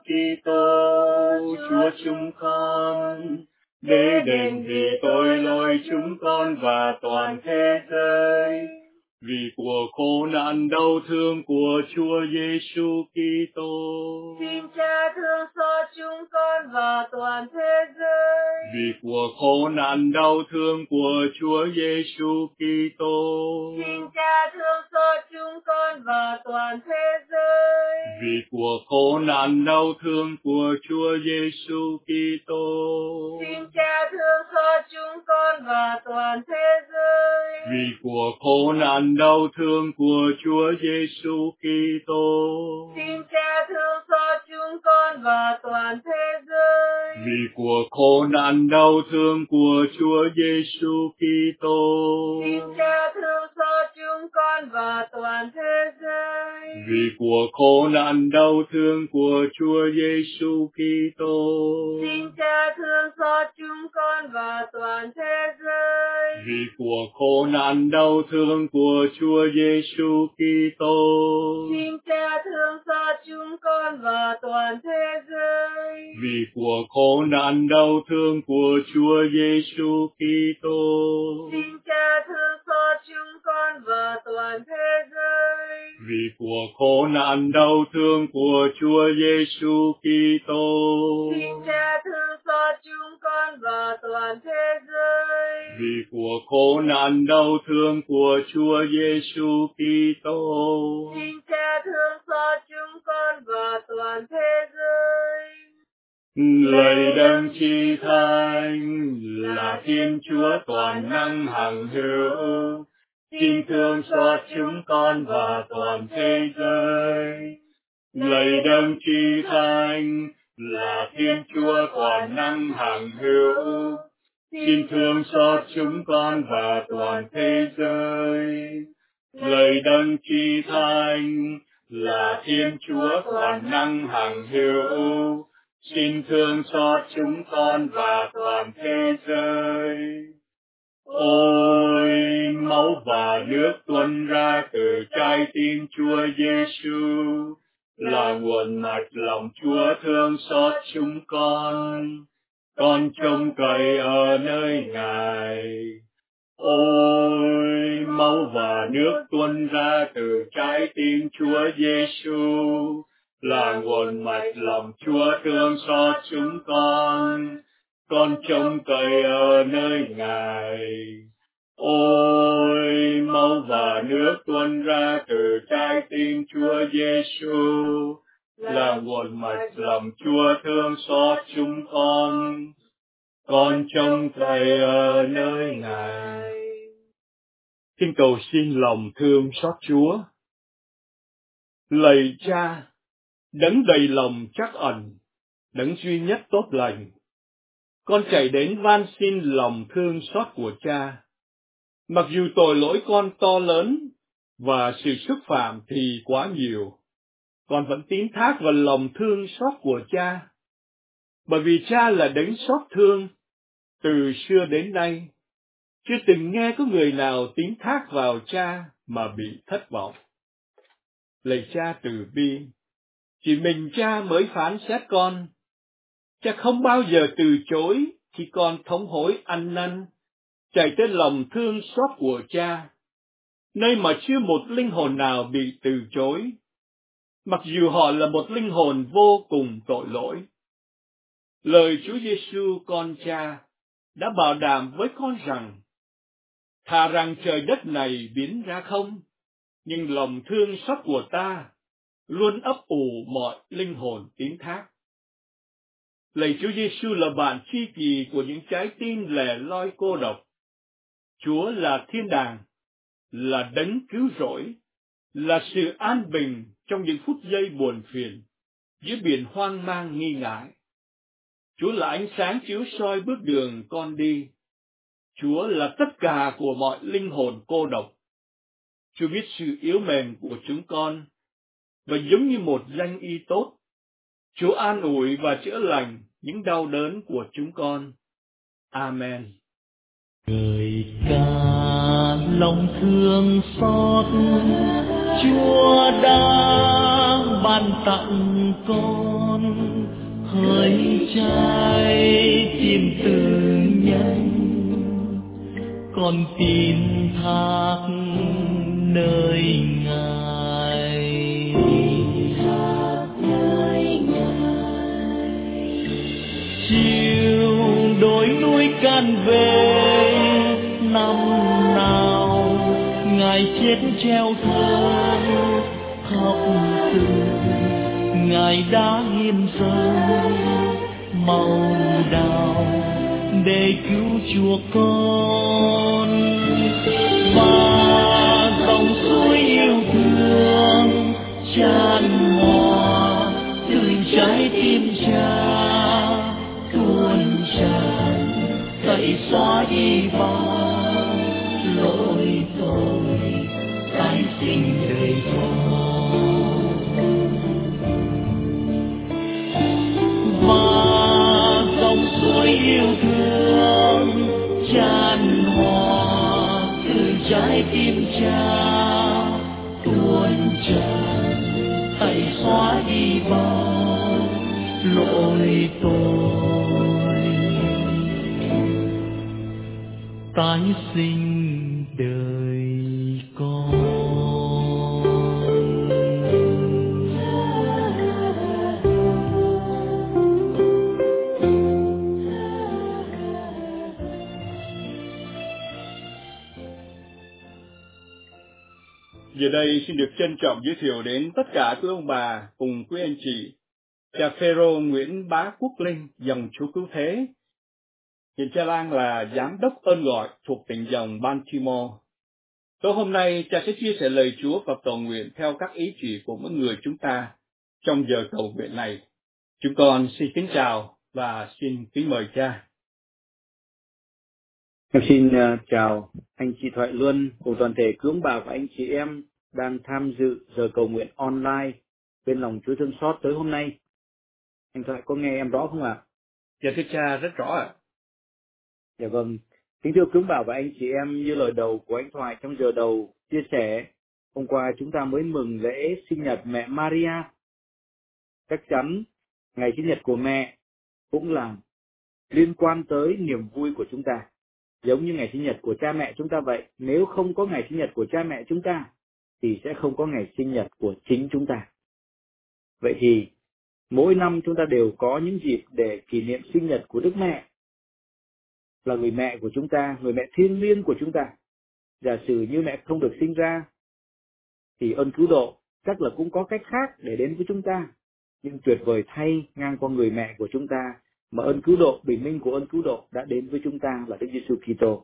Kitô, Chúa chúng con, để đền vì tội lỗi chúng con và toàn thế giới. Vì cuộc khổ nạn đau thương của Chúa Giêsu Kitô. Xin Cha thương xót chúng con và toàn thế giới. Vì cuộc khổ nạn đau thương của Chúa Giêsu Kitô. Xin Cha thương xót chúng con và toàn thế giới. Vì cuộc khổ nạn đau thương của Chúa Giêsu Kitô. Xin Cha thương xót chúng con và toàn thế giới. Vì cuộc khổ nạn đau thương của Chúa Giêsu Kitô. Xin Cha thương xót chúng con và toàn thế giới. Vì cuộc khổ nạn đau thương của Chúa Giêsu Kitô. Xin Cha thương xót chúng con và toàn thế giới. Vì cuộc khổ nạn đau thương của Chúa Giêsu Kitô. Xin Cha thương xót chúng con và toàn thế giới. Vì cuộc khổ nạn đau thương của Chúa Giêsu Kitô. Xin Cha thương xót chúng con và toàn thế giới. Vì cuộc khổ nạn đau thương của Chúa Giêsu Kitô. Xin Cha thương xót chúng con và toàn thế giới. Vì cuộc khổ nạn đau thương của Chúa Giêsu Kitô. Xin Cha thương xót chúng con và toàn thế giới. Vì cuộc khổ nạn đau thương của Chúa Giêsu Kitô. Xin Cha thương xót chúng con và toàn thế giới. Lạy Đấng Chí Thánh là Thiên Chúa toàn năng hằng hữu, xin thương xót chúng con và toàn thế giới. Lạy Đấng Chí Thánh là Thiên Chúa toàn năng hằng hữu, xin thương xót chúng con và toàn thế giới. Lạy Đấng Chí Thánh là Thiên Chúa toàn năng hằng hữu, xin thương xót chúng con và toàn thế giới. Ôi máu và nước tuôn ra từ trái tim Chúa Giêsu là nguồn mạch lòng Chúa thương xót chúng con trông cậy ở nơi Ngài. Ôi máu và nước tuôn ra từ trái tim Chúa Giêsu là nguồn mạch lòng Chúa thương xót chúng con trông cậy ở nơi Ngài. Ôi máu và nước tuôn ra từ trái tim Chúa Giêsu là nguồn mạch lòng Chúa thương xót chúng con trông cậy ở nơi Ngài. Xin cầu xin lòng thương xót Chúa. Lạy Cha, đấng đầy lòng trắc ẩn, đấng duy nhất tốt lành, con chạy đến van xin lòng thương xót của Cha. Mặc dù tội lỗi con to lớn và sự xúc phạm thì quá nhiều, con vẫn tín thác vào lòng thương xót của Cha. Bởi vì Cha là đấng xót thương, từ xưa đến nay, chưa từng nghe có người nào tín thác vào Cha mà bị thất vọng. Lạy Cha từ bi, chỉ mình Cha mới phán xét con. Cha không bao giờ từ chối khi con thống hối ăn năn, chạy tới lòng thương xót của Cha, nơi mà chưa một linh hồn nào bị từ chối, mặc dù họ là một linh hồn vô cùng tội lỗi. Lời Chúa Giêsu con Cha đã bảo đảm với con rằng, thà rằng trời đất này biến ra không, nhưng lòng thương xót của ta luôn ấp ủ mọi linh hồn tín thác. Lạy Chúa Giêsu là bạn tri kỷ của những trái tim lẻ loi cô độc. Chúa là thiên đàng, là đấng cứu rỗi, là sự an bình trong những phút giây buồn phiền, giữa biển hoang mang nghi ngại. Chúa là ánh sáng chiếu soi bước đường con đi. Chúa là tất cả của mọi linh hồn cô độc. Chúa biết sự yếu mềm của chúng con, và giống như một danh y tốt, Chúa an ủi và chữa lành những đau đớn của chúng con. Amen. Người ca lòng thương xót, Chúa đã ban tặng con hơi trái tim từ nhân, con tin thác nơi Ngài. Chiều đồi núi can về năm nào, Ngài chết treo thương khóc từ, Ngài đã hiến dâng màu đào để cứu chuộc con. Và dòng suối yêu thương tràn hòa từ trái tim Cha, tuôn tràn tẩy xóa đi bao lỗi tội, tái sinh đời con. Và dòng suối yêu thương tràn hòa từ trái tim Cha, tuôn tràn tẩy xóa đi bao lỗi tội, tái sinh đời con. Giờ đây xin được trân trọng giới thiệu đến tất cả quý ông bà cùng quý anh chị, cha Phêrô Nguyễn Bá Quốc Linh, dòng Chúa Cứu Thế. Hiện cha đang là giám đốc ơn gọi thuộc tỉnh dòng Baltimore. Tối hôm nay, cha sẽ chia sẻ lời Chúa và cầu nguyện theo các ý chỉ của mỗi người chúng ta trong giờ cầu nguyện này. Chúng con xin kính chào và xin kính mời cha. Em xin chào anh chị Thoại Luân cùng toàn thể quý ông bà và anh chị em đang tham dự giờ cầu nguyện online bên lòng Chúa thương xót tới hôm nay. Anh Thoại có nghe em rõ không ạ? Dạ thưa cha, rất rõ ạ. Dạ vâng. Kính thưa quý ông bà và anh chị em, như lời đầu của anh Thoại trong giờ đầu chia sẻ, hôm qua chúng ta mới mừng lễ sinh nhật mẹ Maria. Chắc chắn ngày sinh nhật của mẹ cũng là liên quan tới niềm vui của chúng ta. Giống như ngày sinh nhật của cha mẹ chúng ta vậy, nếu không có ngày sinh nhật của cha mẹ chúng ta, thì sẽ không có ngày sinh nhật của chính chúng ta. Vậy thì, mỗi năm chúng ta đều có những dịp để kỷ niệm sinh nhật của Đức Mẹ, là người mẹ của chúng ta, người mẹ thiêng liêng của chúng ta. Giả sử như mẹ không được sinh ra, thì ơn cứu độ chắc là cũng có cách khác để đến với chúng ta. Nhưng tuyệt vời thay, ngang qua người mẹ của chúng ta, mà ơn cứu độ, bình minh của ơn cứu độ đã đến với chúng ta là Đức Giêsu Kitô.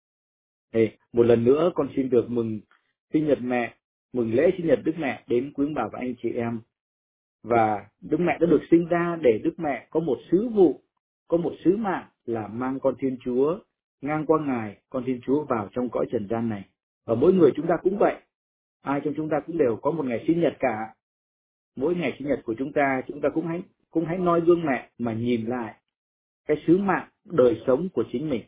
Một lần nữa con xin được mừng sinh nhật mẹ, mừng lễ sinh nhật Đức Mẹ đến quý ông bà và anh chị em. Và Đức Mẹ đã được sinh ra để Đức Mẹ có một sứ vụ, có một sứ mạng là mang con Thiên Chúa, ngang qua Ngài, con Thiên Chúa vào trong cõi trần gian này. Và mỗi người chúng ta cũng vậy. Ai trong chúng ta cũng đều có một ngày sinh nhật cả. Mỗi ngày sinh nhật của chúng ta cũng hãy noi gương mẹ mà nhìn lại cái sứ mạng đời sống của chính mình.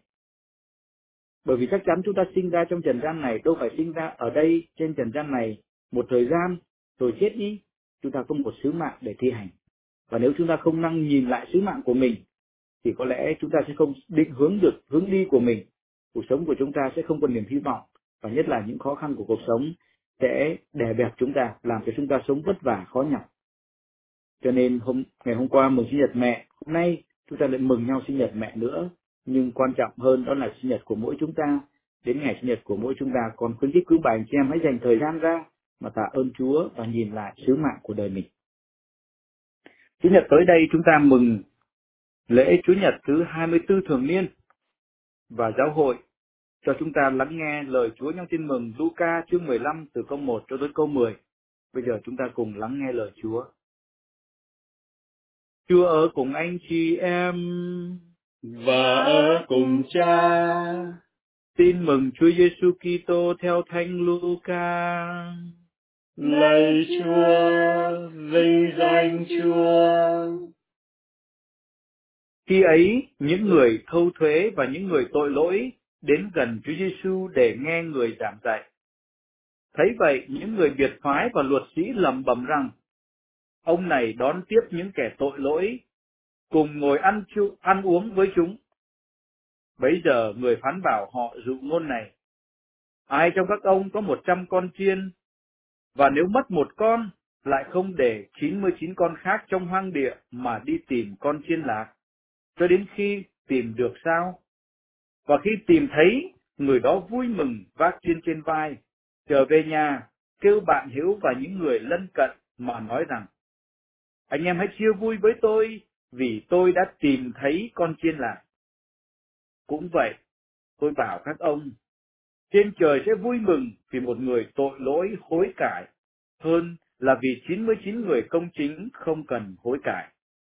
Bởi vì chắc chắn chúng ta sinh ra trong trần gian này, đâu phải sinh ra ở đây trên trần gian này một thời gian rồi chết đi. Chúng ta có một sứ mạng để thi hành. Và nếu chúng ta không năng nhìn lại sứ mạng của mình, thì có lẽ chúng ta sẽ không định hướng được hướng đi của mình. Cuộc sống của chúng ta sẽ không còn niềm hy vọng, và nhất là những khó khăn của cuộc sống sẽ đè bẹp chúng ta, làm cho chúng ta sống vất vả, khó nhọc. Cho nên ngày hôm qua mừng sinh nhật mẹ, hôm nay chúng ta lại mừng nhau sinh nhật mẹ nữa. Nhưng quan trọng hơn đó là sinh nhật của mỗi chúng ta. Đến ngày sinh nhật của mỗi chúng ta, còn khuyến khích quý bà anh chị em hãy dành thời gian ra mà tạ ơn Chúa và nhìn lại sứ mạng của đời mình. Chủ nhật tới đây chúng ta mừng lễ Chúa Nhật thứ 24 thường niên, và giáo hội cho chúng ta lắng nghe lời Chúa trong tin mừng Luca chương 15 từ câu 1 cho tới câu 10. Bây giờ chúng ta cùng lắng nghe lời Chúa. Chúa ở cùng anh chị em và ở cùng Cha. Tin mừng Chúa Giêsu Kitô theo Thánh Luca. Lạy Chúa, vinh danh Chúa. Khi ấy, những người thâu thuế và những người tội lỗi đến gần Chúa Giêsu để nghe người giảng dạy. Thấy vậy, những người biệt phái và luật sĩ lẩm bẩm rằng: ông này đón tiếp những kẻ tội lỗi, cùng ngồi ăn uống với chúng. Bấy giờ người phán bảo họ dụ ngôn này: ai trong các ông có 100 con chiên, và nếu mất một con, lại không để 99 con khác trong hoang địa mà đi tìm con chiên lạc, cho đến khi tìm được sao? Và khi tìm thấy, người đó vui mừng vác chiên trên vai, trở về nhà, kêu bạn hữu và những người lân cận mà nói rằng: anh em hãy chia vui với tôi, vì tôi đã tìm thấy con chiên lạc. Cũng vậy, tôi bảo các ông, trên trời sẽ vui mừng vì một người tội lỗi hối cải, hơn là vì 99 người công chính không cần hối cải.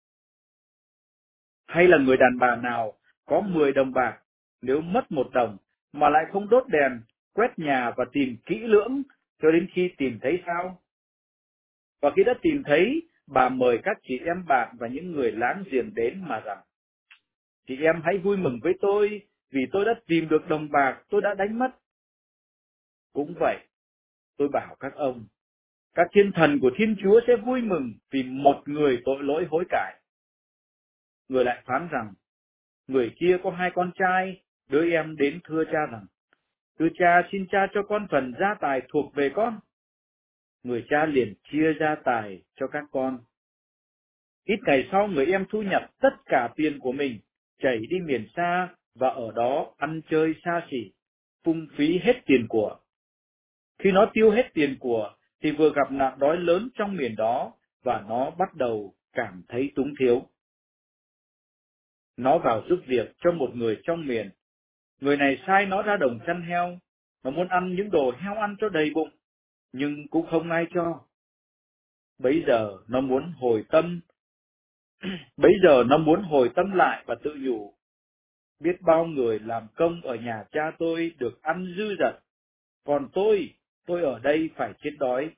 Hay là người đàn bà nào có 10 đồng bạc, nếu mất 1 đồng mà lại không đốt đèn, quét nhà và tìm kỹ lưỡng cho đến khi tìm thấy sao? Và khi đã tìm thấy, bà mời các chị em bạn và những người láng giềng đến mà rằng: chị em hãy vui mừng với tôi, vì tôi đã tìm được đồng bạc tôi đã đánh mất. Cũng vậy, tôi bảo các ông, các thiên thần của Thiên Chúa sẽ vui mừng vì một người tội lỗi hối cải. Người lại phán rằng: người kia có 2 con trai, đứa em đến thưa cha rằng: thưa cha, xin cha cho con phần gia tài thuộc về con. Người cha liền chia gia tài cho các con. Ít ngày sau, người em thu nhập tất cả tiền của mình, chạy đi miền xa và ở đó ăn chơi xa xỉ, phung phí hết tiền của. Khi nó tiêu hết tiền của, thì vừa gặp nạn đói lớn trong miền đó, và nó bắt đầu cảm thấy túng thiếu. Nó vào giúp việc cho một người trong miền. Người này sai nó ra đồng chăn heo. Nó muốn ăn những đồ heo ăn cho đầy bụng, nhưng cũng không ai cho. Bấy giờ nó muốn hồi tâm lại và tự nhủ: biết bao người làm công ở nhà cha tôi được ăn dư dật, còn tôi ở đây phải chết đói.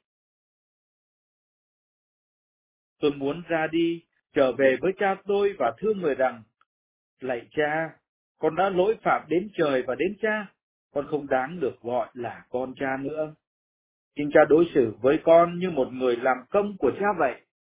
Tôi muốn ra đi, trở về với cha tôi và thưa người rằng: lạy cha, con đã lỗi phạm đến trời và đến cha, con không đáng được gọi là con cha nữa. Nhưng cha đối xử với con như một người làm công của cha vậy.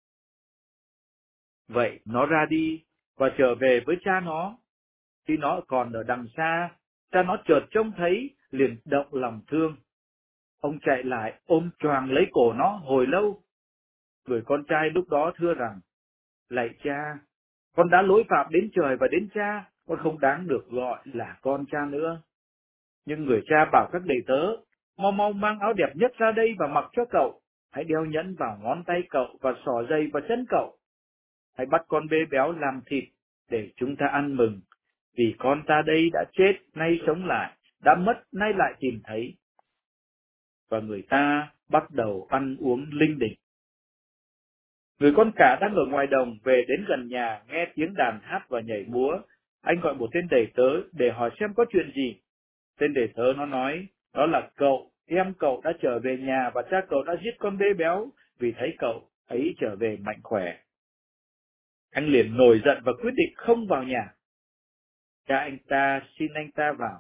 Vậy nó ra đi và trở về với cha nó. Khi nó còn ở đằng xa, cha nó chợt trông thấy, liền động lòng thương. Ông chạy lại ôm choàng lấy cổ nó hồi lâu. Người con trai lúc đó thưa rằng: lạy cha, con đã lỗi phạm đến trời và đến cha, con không đáng được gọi là con cha nữa. Nhưng người cha bảo các đầy tớ: mau mau mang áo đẹp nhất ra đây và mặc cho cậu. Hãy đeo nhẫn vào ngón tay cậu và xỏ giày vào chân cậu. Hãy bắt con bê béo làm thịt để chúng ta ăn mừng. Vì con ta đây đã chết, nay sống lại, đã mất, nay lại tìm thấy. Và người ta bắt đầu ăn uống linh đình. Người con cả đang ở ngoài đồng về đến gần nhà, nghe tiếng đàn hát và nhảy múa. Anh gọi một tên đầy tớ để hỏi xem có chuyện gì. Tên đầy tớ nó nói: đó là cậu, em cậu đã trở về nhà và cha cậu đã giết con bê béo vì thấy cậu ấy trở về mạnh khỏe. Anh liền nổi giận và quyết định không vào nhà. Cha anh ta xin anh ta vào.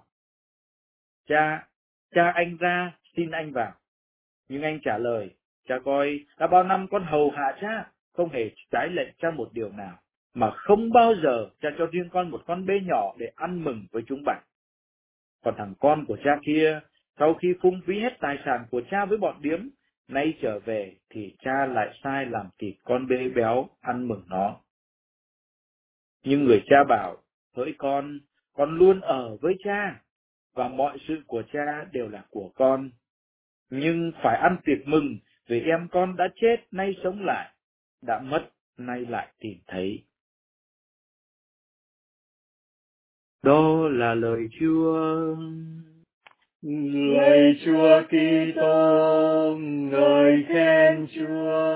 Cha anh ra xin anh vào. Nhưng anh trả lời: cha coi, đã bao năm con hầu hạ cha, không hề trái lệnh cha một điều nào, mà không bao giờ cha cho riêng con một con bê nhỏ để ăn mừng với chúng bạn. Còn thằng con của cha kia, sau khi phung phí hết tài sản của cha với bọn điếm, nay trở về thì cha lại sai làm thịt con bê béo ăn mừng nó. Nhưng người cha bảo: hỡi con luôn ở với cha, và mọi sự của cha đều là của con. Nhưng phải ăn tiệc mừng vì em con đã chết nay sống lại, đã mất nay lại tìm thấy. Đó là lời Chúa. Lạy Chúa Kitô, ngợi khen Chúa.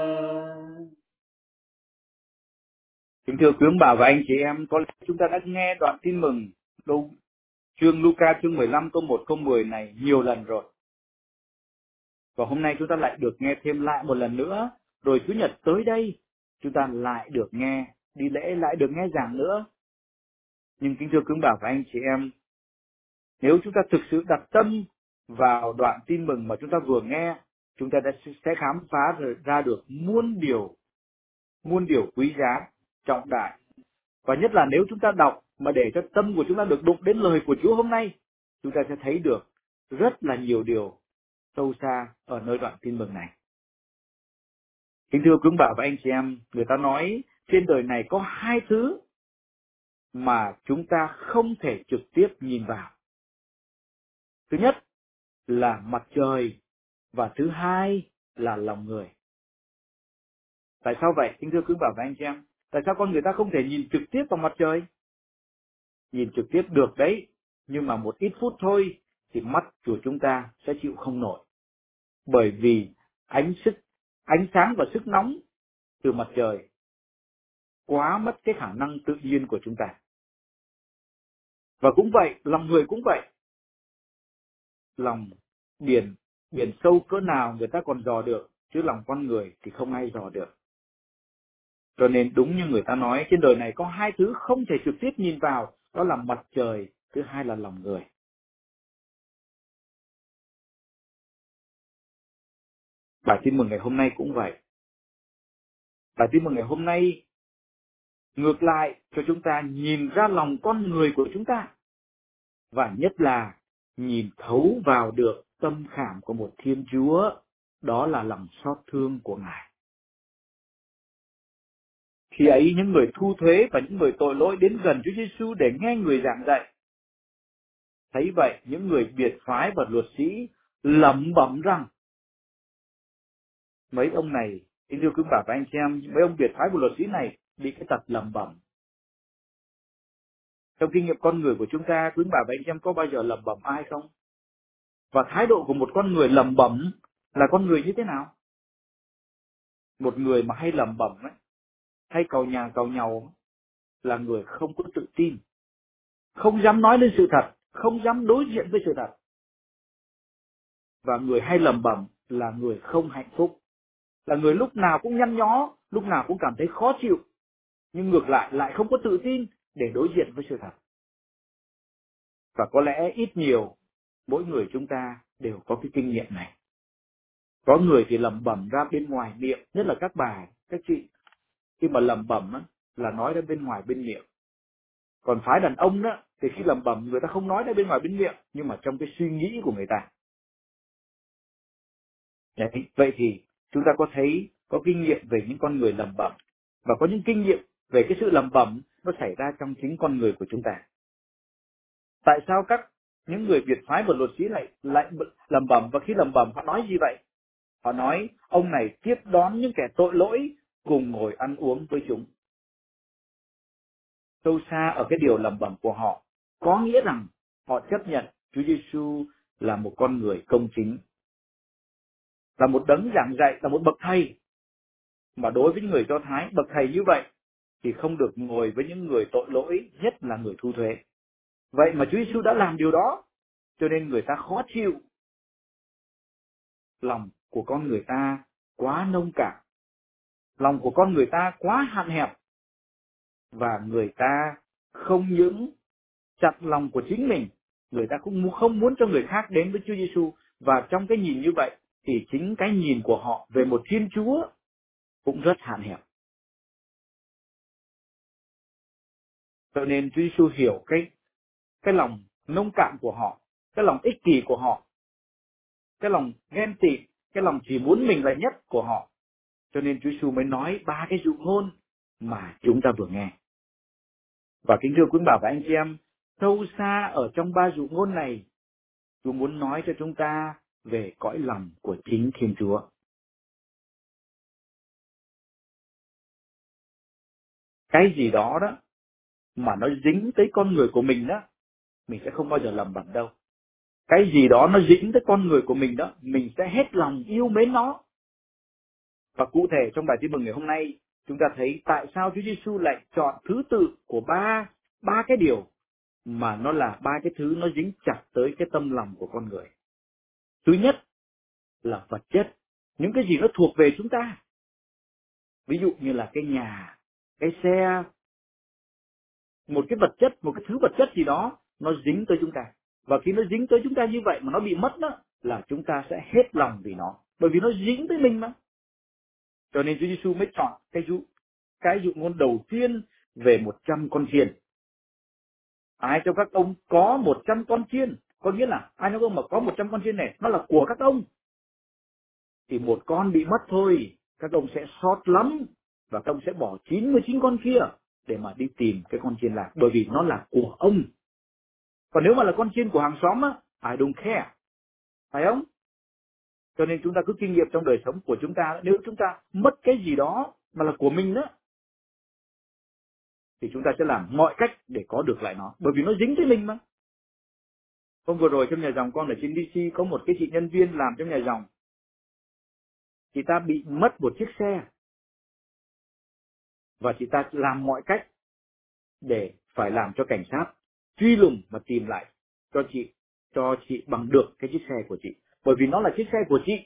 Kính thưa quý ông bà và anh chị em, có lẽ chúng ta đã nghe đoạn tin mừng chương Luca chương 15 câu 1 câu 10 này nhiều lần rồi. Và hôm nay chúng ta lại được nghe thêm lại một lần nữa, rồi Chủ nhật tới đây chúng ta lại được nghe, đi lễ lại được nghe giảng nữa. Nhưng kính thưa quý ông bà và anh chị em, nếu chúng ta thực sự đặt tâm vào đoạn tin mừng mà chúng ta vừa nghe, chúng ta sẽ khám phá ra được muôn điều quý giá, trọng đại. Và nhất là nếu chúng ta đọc mà để cho tâm của chúng ta được đụng đến lời của Chúa hôm nay, chúng ta sẽ thấy được rất là nhiều điều sâu xa ở nơi đoạn tin mừng này. Kính thưa quý ông bà và anh chị em, người ta nói trên đời này có hai thứ mà chúng ta không thể trực tiếp nhìn vào. Thứ nhất là mặt trời và thứ hai là lòng người. Tại sao vậy? Kính thưa quý ông bà và anh chị em, tại sao con người ta không thể nhìn trực tiếp vào mặt trời? Nhìn trực tiếp được đấy, nhưng mà một ít phút thôi thì mắt của chúng ta sẽ chịu không nổi. Bởi vì ánh sáng và sức nóng từ mặt trời quá mất cái khả năng tự nhiên của chúng ta. Và cũng vậy, lòng người cũng vậy. Lòng biển sâu cỡ nào người ta còn dò được, chứ lòng con người thì không ai dò được. Cho nên đúng như người ta nói, trên đời này có hai thứ không thể trực tiếp nhìn vào, đó là mặt trời, thứ hai là lòng người. Bài tin mừng ngày hôm nay cũng vậy. Bài tin mừng ngày hôm nay ngược lại cho chúng ta nhìn ra lòng con người của chúng ta. Và nhất là nhìn thấu vào được tâm khảm của một Thiên Chúa, đó là lòng xót thương của Ngài. Khi ấy những người thu thuế và những người tội lỗi đến gần Chúa Giêsu để nghe người giảng dạy. Thấy vậy, những người biệt phái và luật sĩ lẩm bẩm rằng, mấy ông này, kính thưa quý bà và anh chị em, mấy ông biệt phái và luật sĩ này bị cái tật lẩm bẩm. Trong kinh nghiệm con người của chúng ta, quý bà và anh chị em có bao giờ lẩm bẩm ai không? Và thái độ của một con người lẩm bẩm là con người như thế nào? Một người mà hay lẩm bẩm ấy, hay cầu nhà cầu nhàu là người không có tự tin, không dám nói lên sự thật, không dám đối diện với sự thật. Và người hay lẩm bẩm là người không hạnh phúc, là người lúc nào cũng nhăn nhó, lúc nào cũng cảm thấy khó chịu, nhưng ngược lại không có tự tin để đối diện với sự thật. Và có lẽ ít nhiều mỗi người chúng ta đều có cái kinh nghiệm này. Có người thì lẩm bẩm ra bên ngoài miệng, nhất là các bà, các chị, khi mà lẩm bẩm á, là nói ra bên ngoài bên miệng. Còn phái đàn ông đó thì khi lẩm bẩm người ta không nói ra bên ngoài bên miệng, nhưng mà trong cái suy nghĩ của người ta. Đấy. Vậy thì chúng ta có thấy có kinh nghiệm về những con người lẩm bẩm, và có những kinh nghiệm về cái sự lẩm bẩm nó xảy ra trong chính con người của chúng ta. Tại sao những người biệt phái và luật sĩ lại lẩm bẩm, và khi lẩm bẩm họ nói gì vậy? Họ nói ông này tiếp đón những kẻ tội lỗi cùng ngồi ăn uống với chúng. Sâu xa ở cái điều lẩm bẩm của họ có nghĩa rằng họ chấp nhận Chúa Giêsu là một con người công chính, là một đấng giảng dạy, là một bậc thầy. Mà đối với những người Do Thái, bậc thầy như vậy thì không được ngồi với những người tội lỗi, nhất là người thu thuế. Vậy mà Chúa Giêsu đã làm điều đó, cho nên người ta khó chịu. Lòng của con người ta quá nông cạn, lòng của con người ta quá hạn hẹp, và người ta không những chặt lòng của chính mình, người ta cũng không muốn cho người khác đến với Chúa Giêsu. Và trong cái nhìn như vậy thì chính cái nhìn của họ về một Thiên Chúa cũng rất hạn hẹp. Cho nên Chúa Giêsu hiểu cái lòng nông cạn của họ, cái lòng ích kỷ của họ, cái lòng ghen tị, cái lòng chỉ muốn mình là nhất của họ. Cho nên Chúa Giêsu mới nói 3 cái dụ ngôn mà chúng ta vừa nghe. Và kính thưa quý bà và anh chị em, sâu xa ở trong 3 dụ ngôn này, Chúa muốn nói cho chúng ta về cõi lòng của chính Thiên Chúa. Cái gì đó mà nó dính tới con người của mình đó, mình sẽ không bao giờ lầm bầm đâu. Cái gì đó nó dính tới con người của mình đó, mình sẽ hết lòng yêu mến nó. Và cụ thể trong bài tin mừng ngày hôm nay, chúng ta thấy tại sao Chúa Giêsu lại chọn thứ tự của ba cái điều mà nó là 3 cái thứ nó dính chặt tới cái tâm lòng của con người. Thứ nhất là vật chất, những cái gì nó thuộc về chúng ta. Ví dụ như là cái nhà, cái xe, một cái vật chất, một cái thứ vật chất gì đó nó dính tới chúng ta. Và khi nó dính tới chúng ta như vậy mà nó bị mất đó, là chúng ta sẽ hết lòng vì nó, bởi vì nó dính tới mình mà. Cho nên Chúa Giêsu mới chọn cái dụ ngôn đầu tiên về 100 con chiên. Ai trong các ông có 100 con chiên, có nghĩa là ai trong ông mà có 100 con chiên này, nó là của các ông, thì một con bị mất thôi, các ông sẽ xót lắm, và các ông sẽ bỏ 99 con kia để mà đi tìm cái con chiên lạc, bởi vì nó là của ông. Còn nếu mà là con chiên của hàng xóm á, I don't care, phải không? Cho nên chúng ta cứ kinh nghiệm trong đời sống của chúng ta, nếu chúng ta mất cái gì đó mà là của mình đó, thì chúng ta sẽ làm mọi cách để có được lại nó, bởi vì nó dính tới mình mà. Hôm vừa rồi trong nhà dòng con ở trên DC có một cái chị nhân viên làm trong nhà dòng, chị ta bị mất một chiếc xe, và chị ta làm mọi cách để phải làm cho cảnh sát truy lùng và tìm lại cho chị bằng được cái chiếc xe của chị, bởi vì nó là chiếc xe của chị.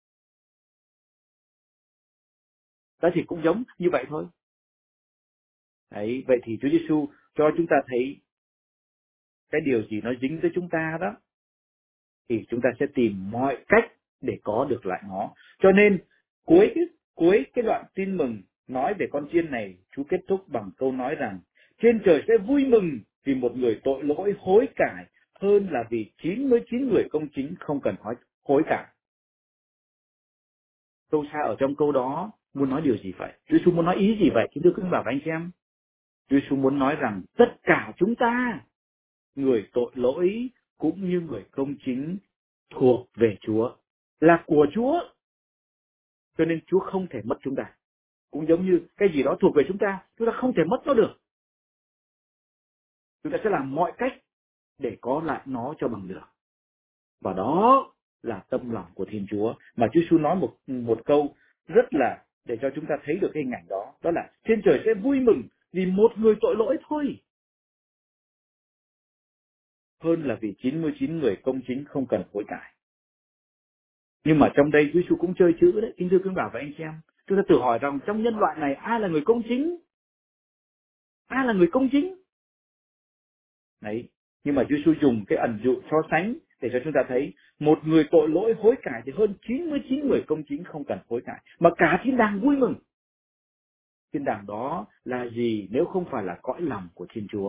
Đó thì cũng giống như vậy thôi. Đấy, vậy thì Chúa Giêsu cho chúng ta thấy cái điều gì nó dính tới chúng ta đó, thì chúng ta sẽ tìm mọi cách để có được lại nó. Cho nên cuối cái đoạn tin mừng nói về con chiên này, Chúa kết thúc bằng câu nói rằng trên trời sẽ vui mừng vì một người tội lỗi hối cải hơn là vì 99 người công chính không cần hối cải. Sâu xa ở trong câu đó muốn nói điều gì vậy? Chúa Giêsu muốn nói ý gì vậy? Kính thưa quý bà và anh chị em, Chúa Giêsu muốn nói rằng tất cả chúng ta, người tội lỗi cũng như người công chính, thuộc về Chúa, là của Chúa. Cho nên Chúa không thể mất chúng ta. Cũng giống như cái gì đó thuộc về chúng ta không thể mất nó được. Chúng ta sẽ làm mọi cách để có lại nó cho bằng được. Và đó là tâm lòng của Thiên Chúa. Mà Chúa Giêsu nói một câu rất là để cho chúng ta thấy được cái hình ảnh đó. Đó là trên trời sẽ vui mừng vì một người tội lỗi thôi, hơn là vì 99 người công chính không cần hối cải. Nhưng mà trong đây Chúa Giêsu cũng chơi chữ đấy, kính thưa quý bà và anh chị em. Chúng ta tự hỏi rằng trong nhân loại này ai là người công chính? Ai là người công chính? Đấy, Nhưng mà Chúa Giêsu dùng cái ẩn dụ so sánh để cho chúng ta thấy một người tội lỗi hối cải thì hơn 99 người công chính không cần hối cải, mà cả thiên đàng vui mừng. Thiên đàng đó là gì nếu không phải là cõi lòng của Thiên Chúa?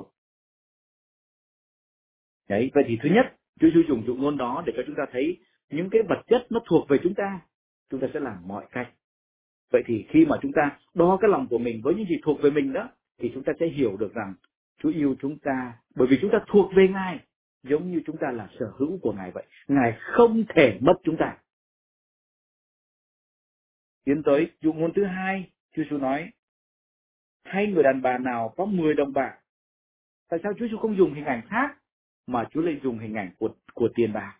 Đấy, vậy thì thứ nhất, Chúa Giêsu dùng dụ ngôn đó để cho chúng ta thấy những cái vật chất nó thuộc về chúng ta sẽ làm mọi cách. Vậy thì khi mà chúng ta đo cái lòng của mình với những gì thuộc về mình đó, thì chúng ta sẽ hiểu được rằng Chúa yêu chúng ta bởi vì chúng ta thuộc về Ngài, giống như chúng ta là sở hữu của Ngài vậy. Ngài không thể mất chúng ta. Tiến tới dụ ngôn thứ hai, Chúa Giêsu nói: hay người đàn bà nào có 10 đồng bạc, tại sao Chúa Giêsu không dùng hình ảnh khác mà Chúa lại dùng hình ảnh của tiền bạc?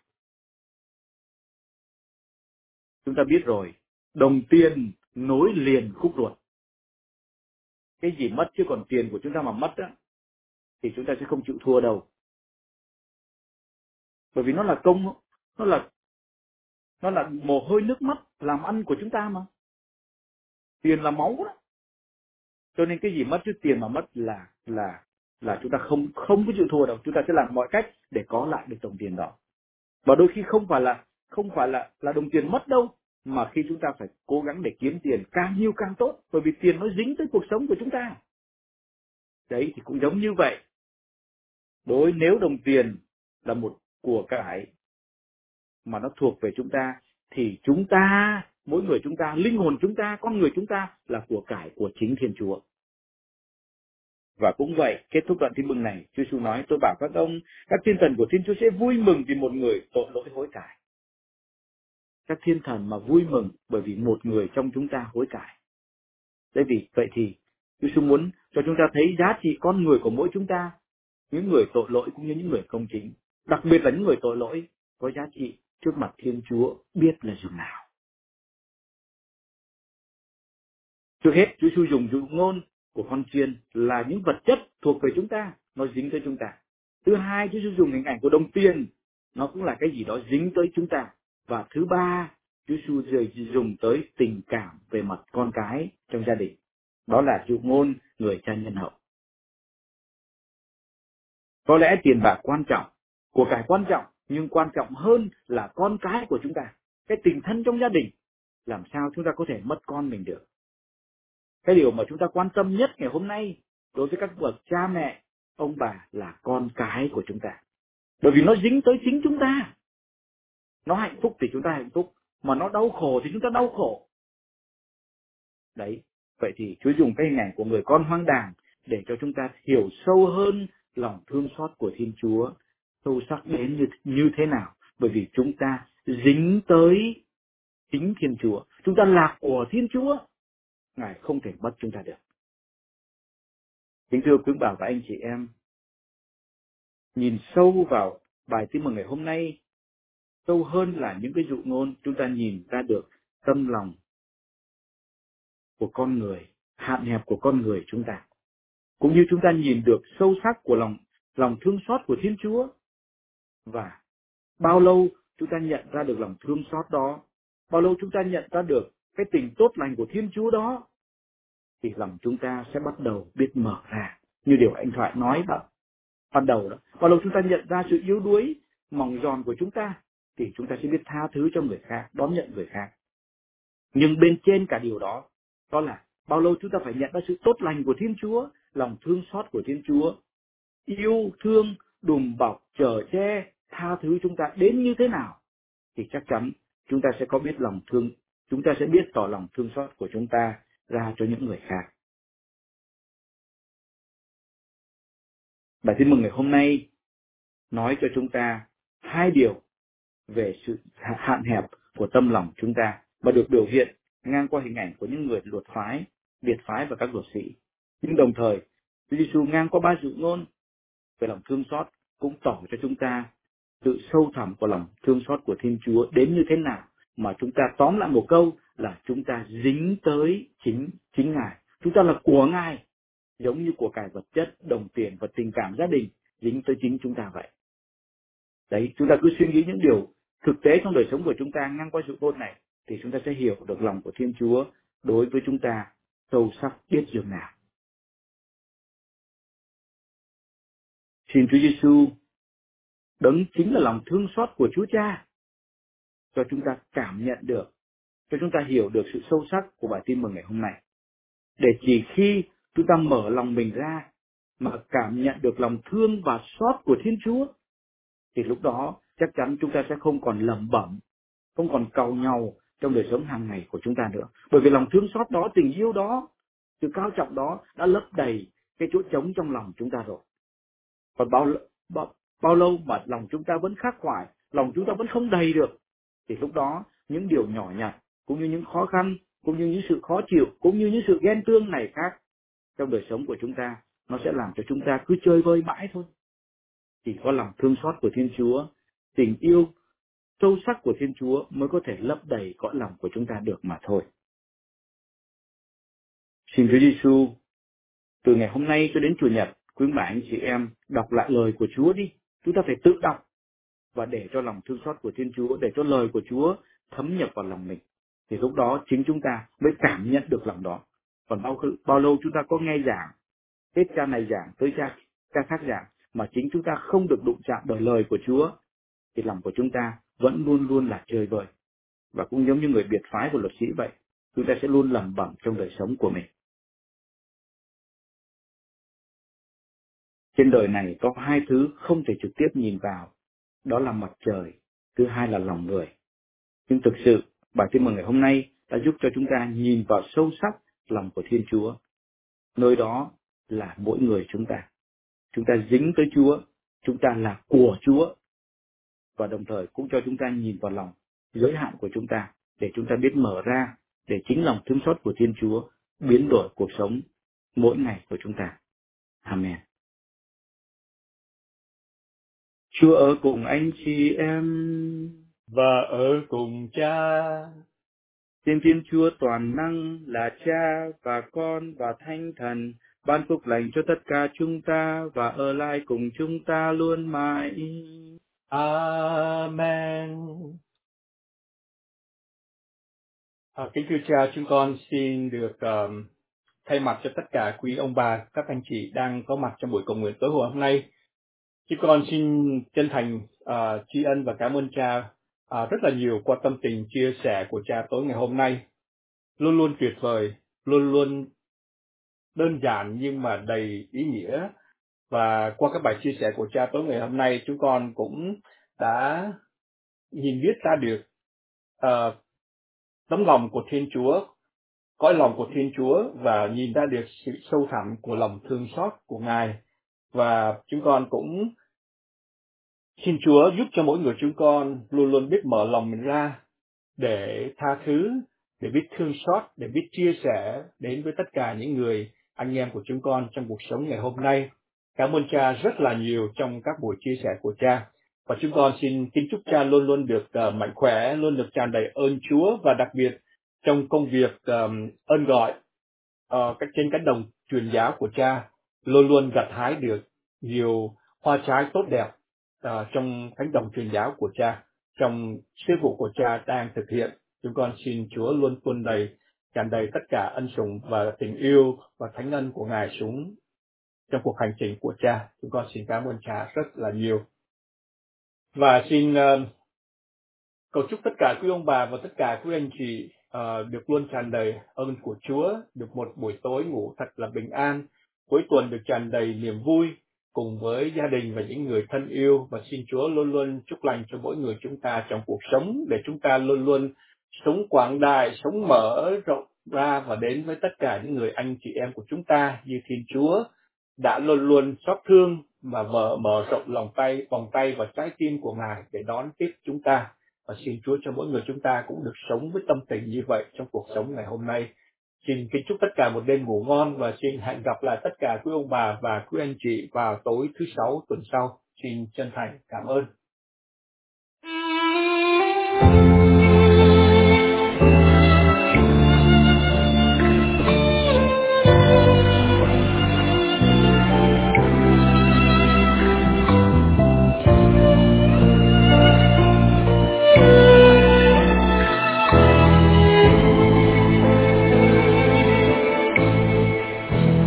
Chúng ta biết rồi, đồng tiền nối liền khúc ruột. Cái gì mất chứ còn tiền của chúng ta mà mất á, thì chúng ta sẽ không chịu thua đâu. Bởi vì nó là công, nó là mồ hôi nước mắt làm ăn của chúng ta mà. Tiền là máu đó. Cho nên cái gì mất chứ tiền mà mất là chúng ta không có chịu thua đâu. Chúng ta sẽ làm mọi cách để có lại được đồng tiền đó. Và đôi khi không phải là đồng tiền mất đâu, mà khi chúng ta phải cố gắng để kiếm tiền càng nhiều càng tốt, bởi vì tiền nó dính tới cuộc sống của chúng ta. Đấy thì cũng giống như vậy. Nếu đồng tiền là một của cải mà nó thuộc về chúng ta, thì chúng ta, mỗi người chúng ta, linh hồn chúng ta, con người chúng ta là của cải của chính Thiên Chúa. Và cũng vậy, kết thúc đoạn tin mừng này, Chúa Giêsu nói: tôi bảo các ông, các thiên thần của Thiên Chúa sẽ vui mừng vì một người tội lỗi hối cải. Các thiên thần mà vui mừng bởi vì một người trong chúng ta hối cải. Vậy thì Chúa Giêsu muốn cho chúng ta thấy giá trị con người của mỗi chúng ta, những người tội lỗi cũng như những người công chính, đặc biệt là những người tội lỗi có giá trị trước mặt Thiên Chúa biết là dường nào. Trước hết, Chúa Giêsu dùng dụ ngôn của con chiên là những vật chất thuộc về chúng ta, nó dính tới chúng ta. Thứ hai, Chúa Giêsu dùng hình ảnh của đồng tiền, nó cũng là cái gì đó dính tới chúng ta. Và thứ ba, Chúa Giêsu dùng tới tình cảm về mặt con cái trong gia đình. Đó là dụ ngôn người cha nhân hậu. Có lẽ tiền bạc quan trọng, của cải quan trọng, nhưng quan trọng hơn là con cái của chúng ta. Cái tình thân trong gia đình, làm sao chúng ta có thể mất con mình được. Cái điều mà chúng ta quan tâm nhất ngày hôm nay đối với các bậc cha mẹ, ông bà là con cái của chúng ta. Bởi vì nó dính tới chính chúng ta. Nó hạnh phúc thì chúng ta hạnh phúc, mà nó đau khổ thì chúng ta đau khổ. Đấy, vậy thì Chúa dùng cái hình ảnh của người con hoang đàng để cho chúng ta hiểu sâu hơn lòng thương xót của Thiên Chúa, sâu sắc đến như thế nào. Bởi vì chúng ta dính tới chính Thiên Chúa. Chúng ta là của Thiên Chúa. Ngài không thể mất chúng ta được. Kính thưa quý bà và anh chị em, nhìn sâu vào bài tin mừng ngày hôm nay, sâu hơn là những cái dụ ngôn, chúng ta nhìn ra được tâm lòng của con người, hạn hẹp của con người chúng ta. Cũng như chúng ta nhìn được sâu sắc của lòng thương xót của Thiên Chúa. Và bao lâu chúng ta nhận ra được lòng thương xót đó, bao lâu chúng ta nhận ra được cái tình tốt lành của Thiên Chúa đó, thì lòng chúng ta sẽ bắt đầu biết mở ra. Như điều anh Thoại nói ban đầu đó. Bao lâu chúng ta nhận ra sự yếu đuối, mỏng giòn của chúng ta, thì chúng ta sẽ biết tha thứ cho người khác, đón nhận người khác. Nhưng bên trên cả điều đó, đó là bao lâu chúng ta phải nhận ra sự tốt lành của Thiên Chúa, lòng thương xót của Thiên Chúa, yêu thương, đùm bọc, chở che, tha thứ chúng ta đến như thế nào, thì chắc chắn chúng ta sẽ có biết lòng thương, chúng ta sẽ biết tỏ lòng thương xót của chúng ta ra cho những người khác. Bài tin mừng ngày hôm nay nói cho chúng ta hai điều về sự hạn hẹp của tâm lòng chúng ta, và được biểu hiện ngang qua hình ảnh của những người luật phái, biệt phái và các luật sĩ. Nhưng đồng thời, Chúa Giêsu ngang qua ba dụ ngôn về lòng thương xót cũng tỏ cho chúng ta sự sâu thẳm của lòng thương xót của Thiên Chúa đến như thế nào, mà chúng ta tóm lại một câu là chúng ta dính tới chính Ngài. Chúng ta là của Ngài, giống như của cải vật chất, đồng tiền và tình cảm gia đình dính tới chính chúng ta vậy. Đấy, chúng ta cứ suy nghĩ những điều thực tế trong đời sống của chúng ta ngang qua dụ ngôn này, thì chúng ta sẽ hiểu được lòng của Thiên Chúa đối với chúng ta sâu sắc biết dường nào. Xin Chúa Giêsu Đấng chính là lòng thương xót của Chúa Cha, cho chúng ta cảm nhận được, cho chúng ta hiểu được sự sâu sắc của bài tin mừng ngày hôm nay. Để chỉ khi chúng ta mở lòng mình ra mà cảm nhận được lòng thương và xót của Thiên Chúa, thì lúc đó chắc chắn chúng ta sẽ không còn lẩm bẩm, không còn càu nhàu trong đời sống hàng ngày của chúng ta nữa. Bởi vì lòng thương xót đó, tình yêu đó, sự cao trọng đó đã lấp đầy cái chỗ trống trong lòng chúng ta rồi. Còn bao lâu mà lòng chúng ta vẫn khắc khoải, lòng chúng ta vẫn không đầy được, thì lúc đó những điều nhỏ nhặt, cũng như những khó khăn, cũng như những sự khó chịu, cũng như những sự ghen tương này khác trong đời sống của chúng ta, nó sẽ làm cho chúng ta cứ chơi vơi mãi thôi. Chỉ có lòng thương xót của Thiên Chúa, tình yêu sâu sắc của Thiên Chúa mới có thể lấp đầy cõi lòng của chúng ta được mà thôi. Xin Chúa Giêsu, từ ngày hôm nay cho đến Chủ nhật, quý bà anh chị em đọc lại lời của Chúa đi. Chúng ta phải tự đọc và để cho lòng thương xót của Thiên Chúa, để cho lời của Chúa thấm nhập vào lòng mình. Thì lúc đó chính chúng ta mới cảm nhận được lòng đó. Còn bao lâu chúng ta có nghe giảng, hết cha này giảng tới cha khác giảng, mà chính chúng ta không được đụng chạm bởi lời của Chúa, thì lòng của chúng ta vẫn luôn luôn là chơi vơi. Và cũng giống như người biệt phái của luật sĩ vậy, chúng ta sẽ luôn lẩm bẩm trong đời sống của mình. Trên đời này có hai thứ không thể trực tiếp nhìn vào, đó là mặt trời, thứ hai là lòng người. Nhưng thực sự, bài tin mừng ngày hôm nay đã giúp cho chúng ta nhìn vào sâu sắc lòng của Thiên Chúa. Nơi đó là mỗi người chúng ta. Chúng ta dính tới Chúa, chúng ta là của Chúa. Và đồng thời cũng cho chúng ta nhìn vào lòng giới hạn của chúng ta, để chúng ta biết mở ra, để chính lòng thương xót của Thiên Chúa biến đổi cuộc sống mỗi ngày của chúng ta. Amen. Chúa ở cùng anh chị em và ở cùng Cha. Xin Thiên Chúa toàn năng là Cha và Con và Thánh Thần ban phúc lành cho tất cả chúng ta và ở lại cùng chúng ta luôn mãi. Amen. Kính thưa Cha, chúng con xin được thay mặt cho tất cả quý ông bà, các anh chị đang có mặt trong buổi cầu nguyện tối hôm nay. Chúng con xin chân thành tri ân và cảm ơn Cha rất là nhiều qua tâm tình chia sẻ của Cha tối ngày hôm nay. Luôn luôn tuyệt vời, luôn luôn đơn giản nhưng mà đầy ý nghĩa. Và qua các bài chia sẻ của Cha tối ngày hôm nay, chúng con cũng đã nhìn biết ra được tấm lòng của Thiên Chúa, cõi lòng của Thiên Chúa, và nhìn ra được sự sâu thẳm của lòng thương xót của Ngài. Và chúng con cũng xin Chúa giúp cho mỗi người chúng con luôn luôn biết mở lòng mình ra để tha thứ, để biết thương xót, để biết chia sẻ đến với tất cả những người anh em của chúng con trong cuộc sống ngày hôm nay. Cảm ơn Cha rất là nhiều trong các buổi chia sẻ của Cha. Và chúng con xin kính chúc Cha luôn luôn được mạnh khỏe, luôn được tràn đầy ơn Chúa, và đặc biệt trong công việc ơn gọi trên cánh đồng truyền giáo của Cha, luôn luôn gặt hái được nhiều hoa trái tốt đẹp trong cánh đồng truyền giáo của Cha, trong sứ vụ của Cha đang thực hiện. Chúng con xin Chúa luôn tuôn đầy, tràn đầy tất cả ân sủng và tình yêu và thánh ân của Ngài xuống trong cuộc hành trình của Cha. Chúng con xin cảm ơn Cha rất là nhiều. Và xin cầu chúc tất cả quý ông bà và tất cả quý anh chị được luôn tràn đầy ơn của Chúa, được một buổi tối ngủ thật là bình an, cuối tuần được tràn đầy niềm vui cùng với gia đình và những người thân yêu. Và xin Chúa luôn luôn chúc lành cho mỗi người chúng ta trong cuộc sống, để chúng ta luôn luôn sống quảng đại, sống mở rộng ra và đến với tất cả những người anh chị em của chúng ta, như Thiên Chúa đã luôn luôn xót thương và mở rộng vòng tay và trái tim của Ngài để đón tiếp chúng ta. Và xin Chúa cho mỗi người chúng ta cũng được sống với tâm tình như vậy trong cuộc sống ngày hôm nay. Xin kính chúc tất cả một đêm ngủ ngon, và xin hẹn gặp lại tất cả quý ông bà và quý anh chị vào tối thứ Sáu tuần sau. Xin chân thành cảm ơn.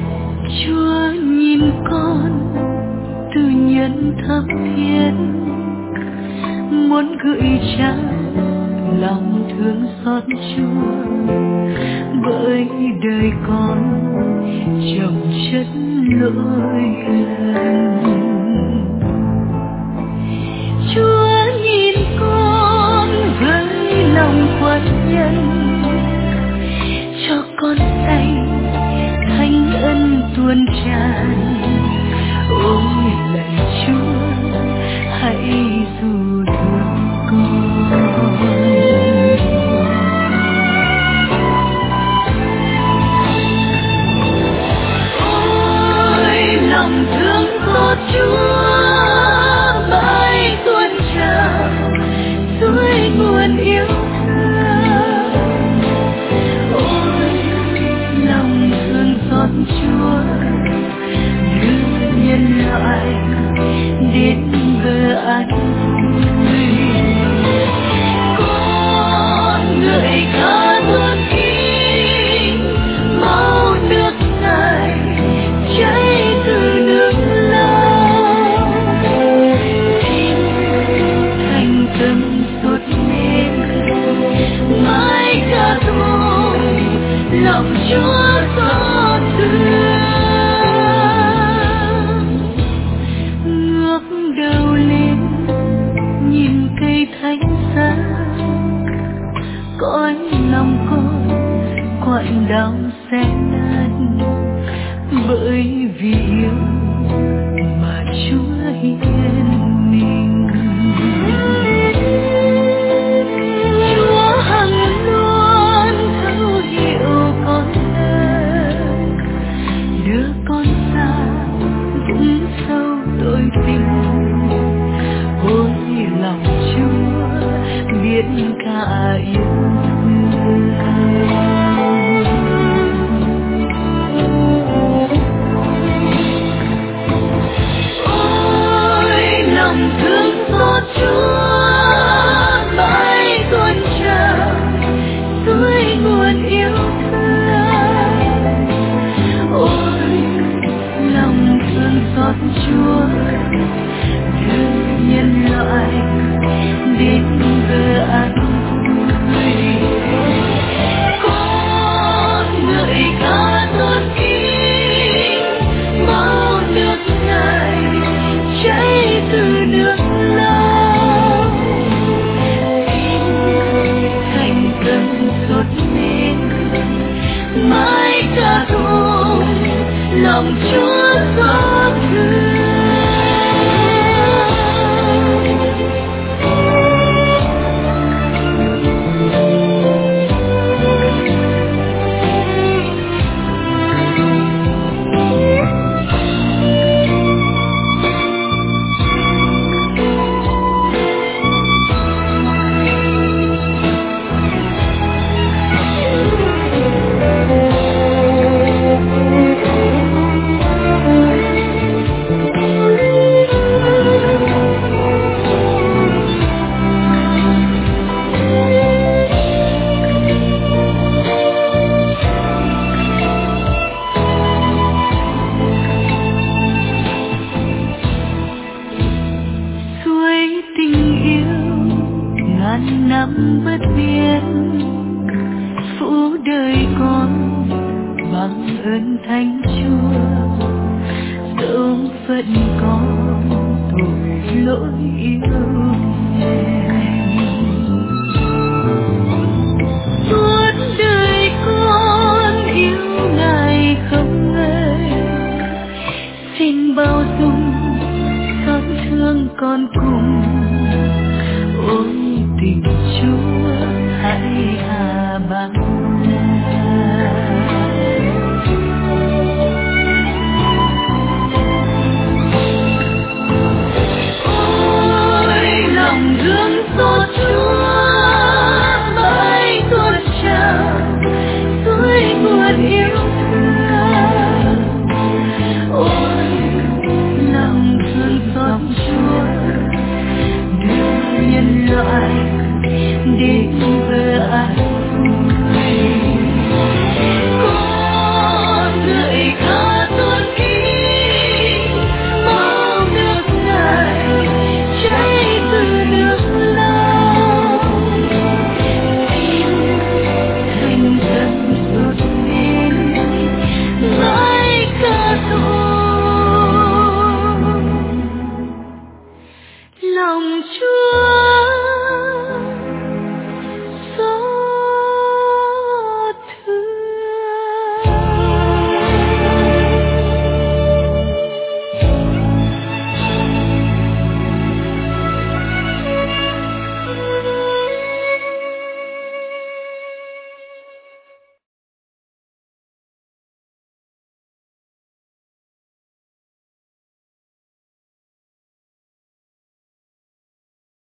Chúa nhìn con từ nhân thấp thiết thương xót Chúa, bởi đời con chồng chất lỗi lầm. Chúa nhìn con với lòng quan nhân, cho con say thánh ân tuôn tràn. Ôi lạy Chúa, hãy dù thương con. Ôi lòng thương xót Chúa mãi tuôn trào suối nguồn yêu thương. Ôi lòng thương xót Chúa đưa nhân loại đến bờ an vui. Con ngợi ca muôn kính máu nước Ngài chảy từ nước lòng. Xin thành tâm suốt nên mãi ca tụng lòng Chúa xót thương. Ngước đầu lên nhìn cây thánh giá, cõi lòng con quặn đau xé nát, bởi vì yêu mà Chúa hiến mình. Chúa hằng luôn thấu hiểu con ơi, đưa con xa vũng sâu tội tình. Ôi lòng Chúa biết cả yêu thương. Ôi lòng thương xót Chúa mãi tuôn trào suối nguồn yêu thương. Ôi lòng thương xót Chúa đưa nhân loại đến bờ an vui. Con ngợi ca tôn kính máu nước Ngài chảy từ nước lòng. Xin thành tâm suốt nên mãi ca tụng lòng Chúa xót thương. Năm bất biến phủ đời con bằng ơn Thánh Chúa, dẫu phận con tội lỗi yêu hèn. Suốt đời con yêu Ngài không ngơi, xin bao dung xót thương con cùng. Ôi tình Chúa hãy hạ bằng ôi lòng thương xót Chúa mãi tuôn trào suối nguồn yêu thương. Ôi lòng thương xót Chúa đưa nhân loại đến lòng Chúa